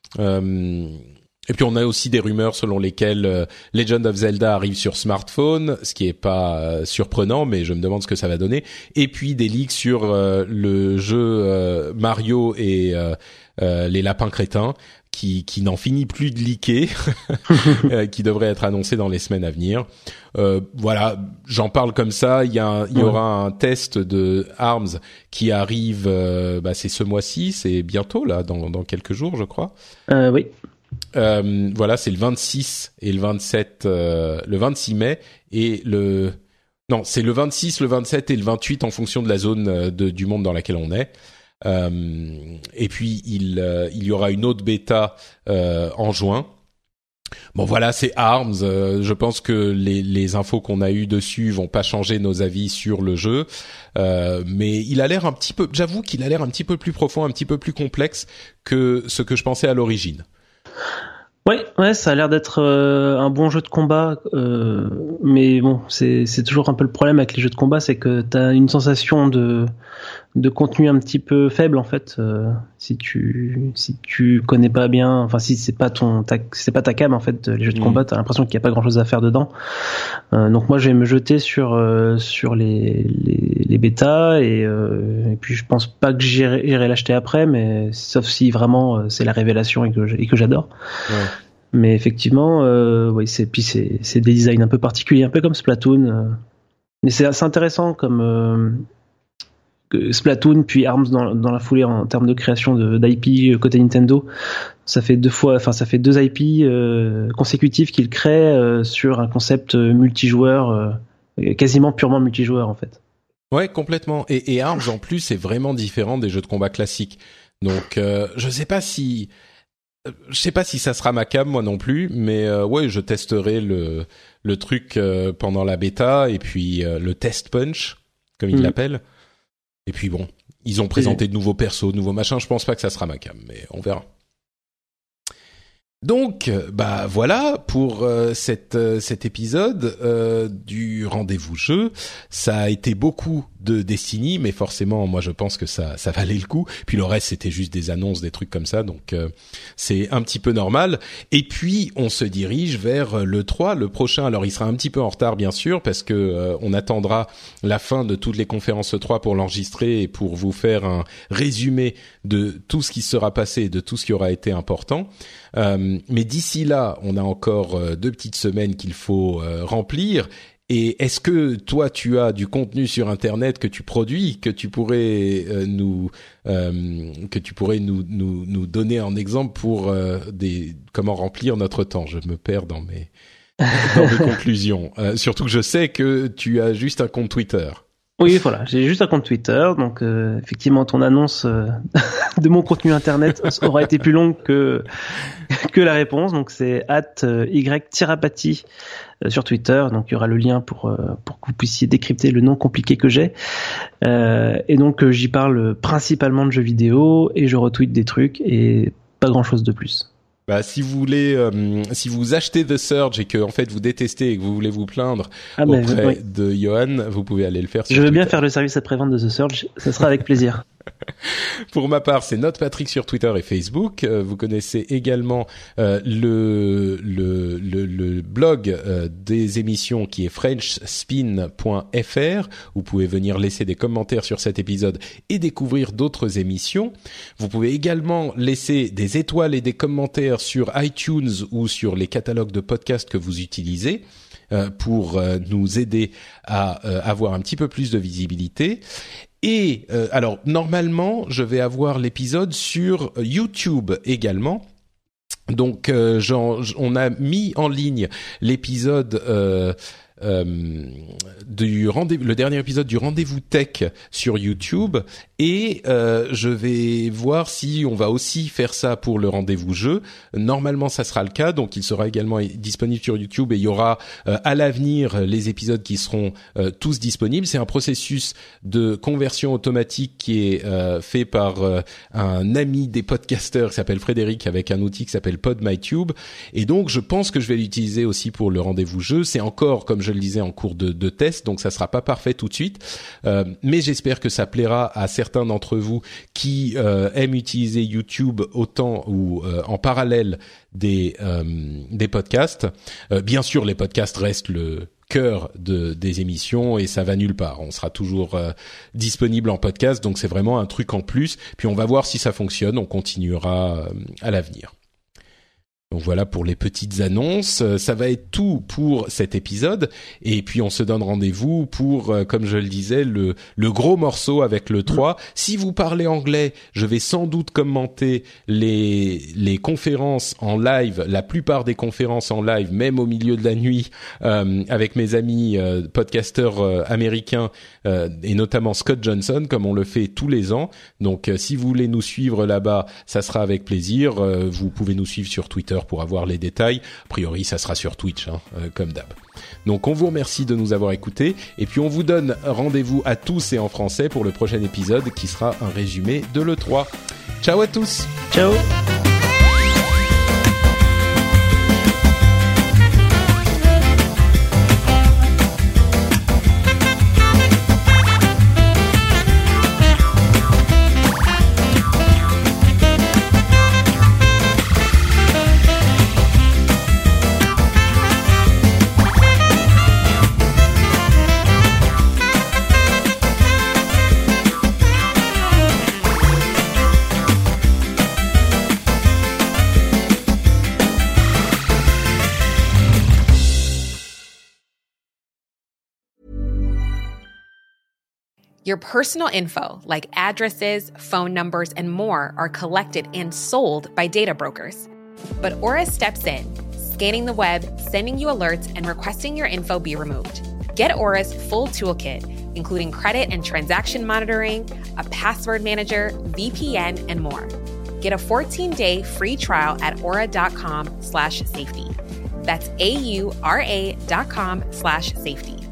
Et puis on a aussi des rumeurs selon lesquelles Legend of Zelda arrive sur smartphone, ce qui est pas surprenant, mais je me demande ce que ça va donner. Et puis des leaks sur le jeu Mario et les lapins crétins, qui n'en finit plus de leaker, qui devrait être annoncé dans les semaines à venir. Voilà, j'en parle comme ça. Il y aura un test de ARMS qui arrive. C'est ce mois-ci, c'est bientôt là, dans quelques jours, je crois. Oui. Voilà, c'est le 26 et le 27, le 26 mai et c'est le 26, le 27 et le 28 en fonction de la zone du monde dans laquelle on est. Et puis il y aura une autre bêta en juin. Bon voilà, c'est ARMS. Je pense que les infos qu'on a eues dessus vont pas changer nos avis sur le jeu, mais il a l'air un petit peu. J'avoue qu'il a l'air un petit peu plus profond, un petit peu plus complexe que ce que je pensais à l'origine. Ouais, ça a l'air d'être un bon jeu de combat, mais bon, c'est toujours un peu le problème avec les jeux de combat, c'est que t'as une sensation de contenu un petit peu faible en fait, si tu connais pas bien, enfin si c'est pas ta cam en fait, les jeux de combat, t'as l'impression qu'il y a pas grand chose à faire dedans. Donc moi je vais me jeter sur les bêtas et puis je pense pas que j'irai l'acheter après, mais sauf si vraiment c'est la révélation et que j'adore. Ouais. Mais effectivement, c'est des designs un peu particuliers, un peu comme Splatoon. Mais c'est assez intéressant comme Splatoon puis ARMS dans la foulée en termes de création d'IP côté Nintendo. Ça fait deux IP consécutifs qu'ils créent sur un concept multijoueur, quasiment purement multijoueur en fait. Ouais, complètement. Et ARMS en plus c'est vraiment différent des jeux de combat classiques. Donc je sais pas si ça sera ma cam moi non plus, mais je testerai le truc pendant la bêta et puis le test punch comme ils l'appellent. Et puis bon, ils ont présenté de nouveaux persos, de nouveaux machins, je pense pas que ça sera ma cam, mais on verra. Donc, voilà pour cet épisode du rendez-vous jeu. Ça a été beaucoup de Destiny, mais forcément, moi je pense que ça valait le coup. Puis le reste, c'était juste des annonces, des trucs comme ça, donc c'est un petit peu normal. Et puis, on se dirige vers le 3, le prochain. Alors, il sera un petit peu en retard, bien sûr, parce que on attendra la fin de toutes les conférences 3 pour l'enregistrer et pour vous faire un résumé de tout ce qui sera passé et de tout ce qui aura été important. Mais d'ici là, on a encore 2 petites semaines qu'il faut remplir. Et est-ce que toi, tu as du contenu sur Internet que tu produis, que tu pourrais nous donner en exemple pour comment remplir notre temps? Je me perds dans mes conclusions. Surtout que je sais que tu as juste un compte Twitter. Oui, voilà, j'ai juste un compte Twitter, donc effectivement ton annonce de mon contenu internet aura été plus longue que la réponse, donc c'est @y-apathy sur Twitter, donc il y aura le lien pour que vous puissiez décrypter le nom compliqué que j'ai, et donc j'y parle principalement de jeux vidéo et je retweete des trucs et pas grand chose de plus. Si vous voulez, si vous achetez The Surge et que en fait vous détestez et que vous voulez vous plaindre auprès de Johan, vous pouvez aller le faire. Je veux bien faire le service après-vente de The Surge, ça sera avec plaisir. Pour ma part, c'est NotePatrick sur Twitter et Facebook. Vous connaissez également le blog des émissions qui est frenchspin.fr. Vous pouvez venir laisser des commentaires sur cet épisode et découvrir d'autres émissions. Vous pouvez également laisser des étoiles et des commentaires sur iTunes ou sur les catalogues de podcasts que vous utilisez pour nous aider à avoir un petit peu plus de visibilité. Et alors normalement, je vais avoir l'épisode sur YouTube également. Donc on a mis en ligne l'épisode le dernier épisode du Rendez-vous Tech sur YouTube et je vais voir si on va aussi faire ça pour le Rendez-vous Jeu. Normalement, ça sera le cas, donc il sera également disponible sur YouTube et il y aura à l'avenir les épisodes qui seront tous disponibles. C'est un processus de conversion automatique qui est fait par un ami des podcasteurs qui s'appelle Frédéric avec un outil qui s'appelle PodMyTube et donc je pense que je vais l'utiliser aussi pour le Rendez-vous Jeu. C'est encore, comme je je le disais, en cours de test, donc ça sera pas parfait tout de suite. Mais j'espère que ça plaira à certains d'entre vous qui aiment utiliser YouTube autant ou en parallèle des podcasts. Bien sûr, les podcasts restent le cœur des émissions et ça va nulle part. On sera toujours disponible en podcast, donc c'est vraiment un truc en plus. Puis on va voir si ça fonctionne, on continuera à l'avenir. Donc voilà pour les petites annonces. Ça va être tout pour cet épisode. Et puis on se donne rendez-vous pour, comme je le disais, le gros morceau avec le 3. Si vous parlez anglais, je vais sans doute commenter les conférences en live, la plupart des conférences en live, même au milieu de la nuit, avec mes amis podcasteurs américains et notamment Scott Johnson, comme on le fait tous les ans. Donc si vous voulez nous suivre là-bas, ça sera avec plaisir. Vous pouvez nous suivre sur Twitter pour avoir les détails. A priori, ça sera sur Twitch, comme d'hab. Donc, on vous remercie de nous avoir écoutés. Et puis, on vous donne rendez-vous à tous et en français pour le prochain épisode qui sera un résumé de l'E3. Ciao à tous. Ciao. Your personal info, like addresses, phone numbers, and more, are collected and sold by data brokers. But Aura steps in, scanning the web, sending you alerts, and requesting your info be removed. Get Aura's full toolkit, including credit and transaction monitoring, a password manager, VPN, and more. Get a 14-day free trial at aura.com/safety. That's AURA.com/safety.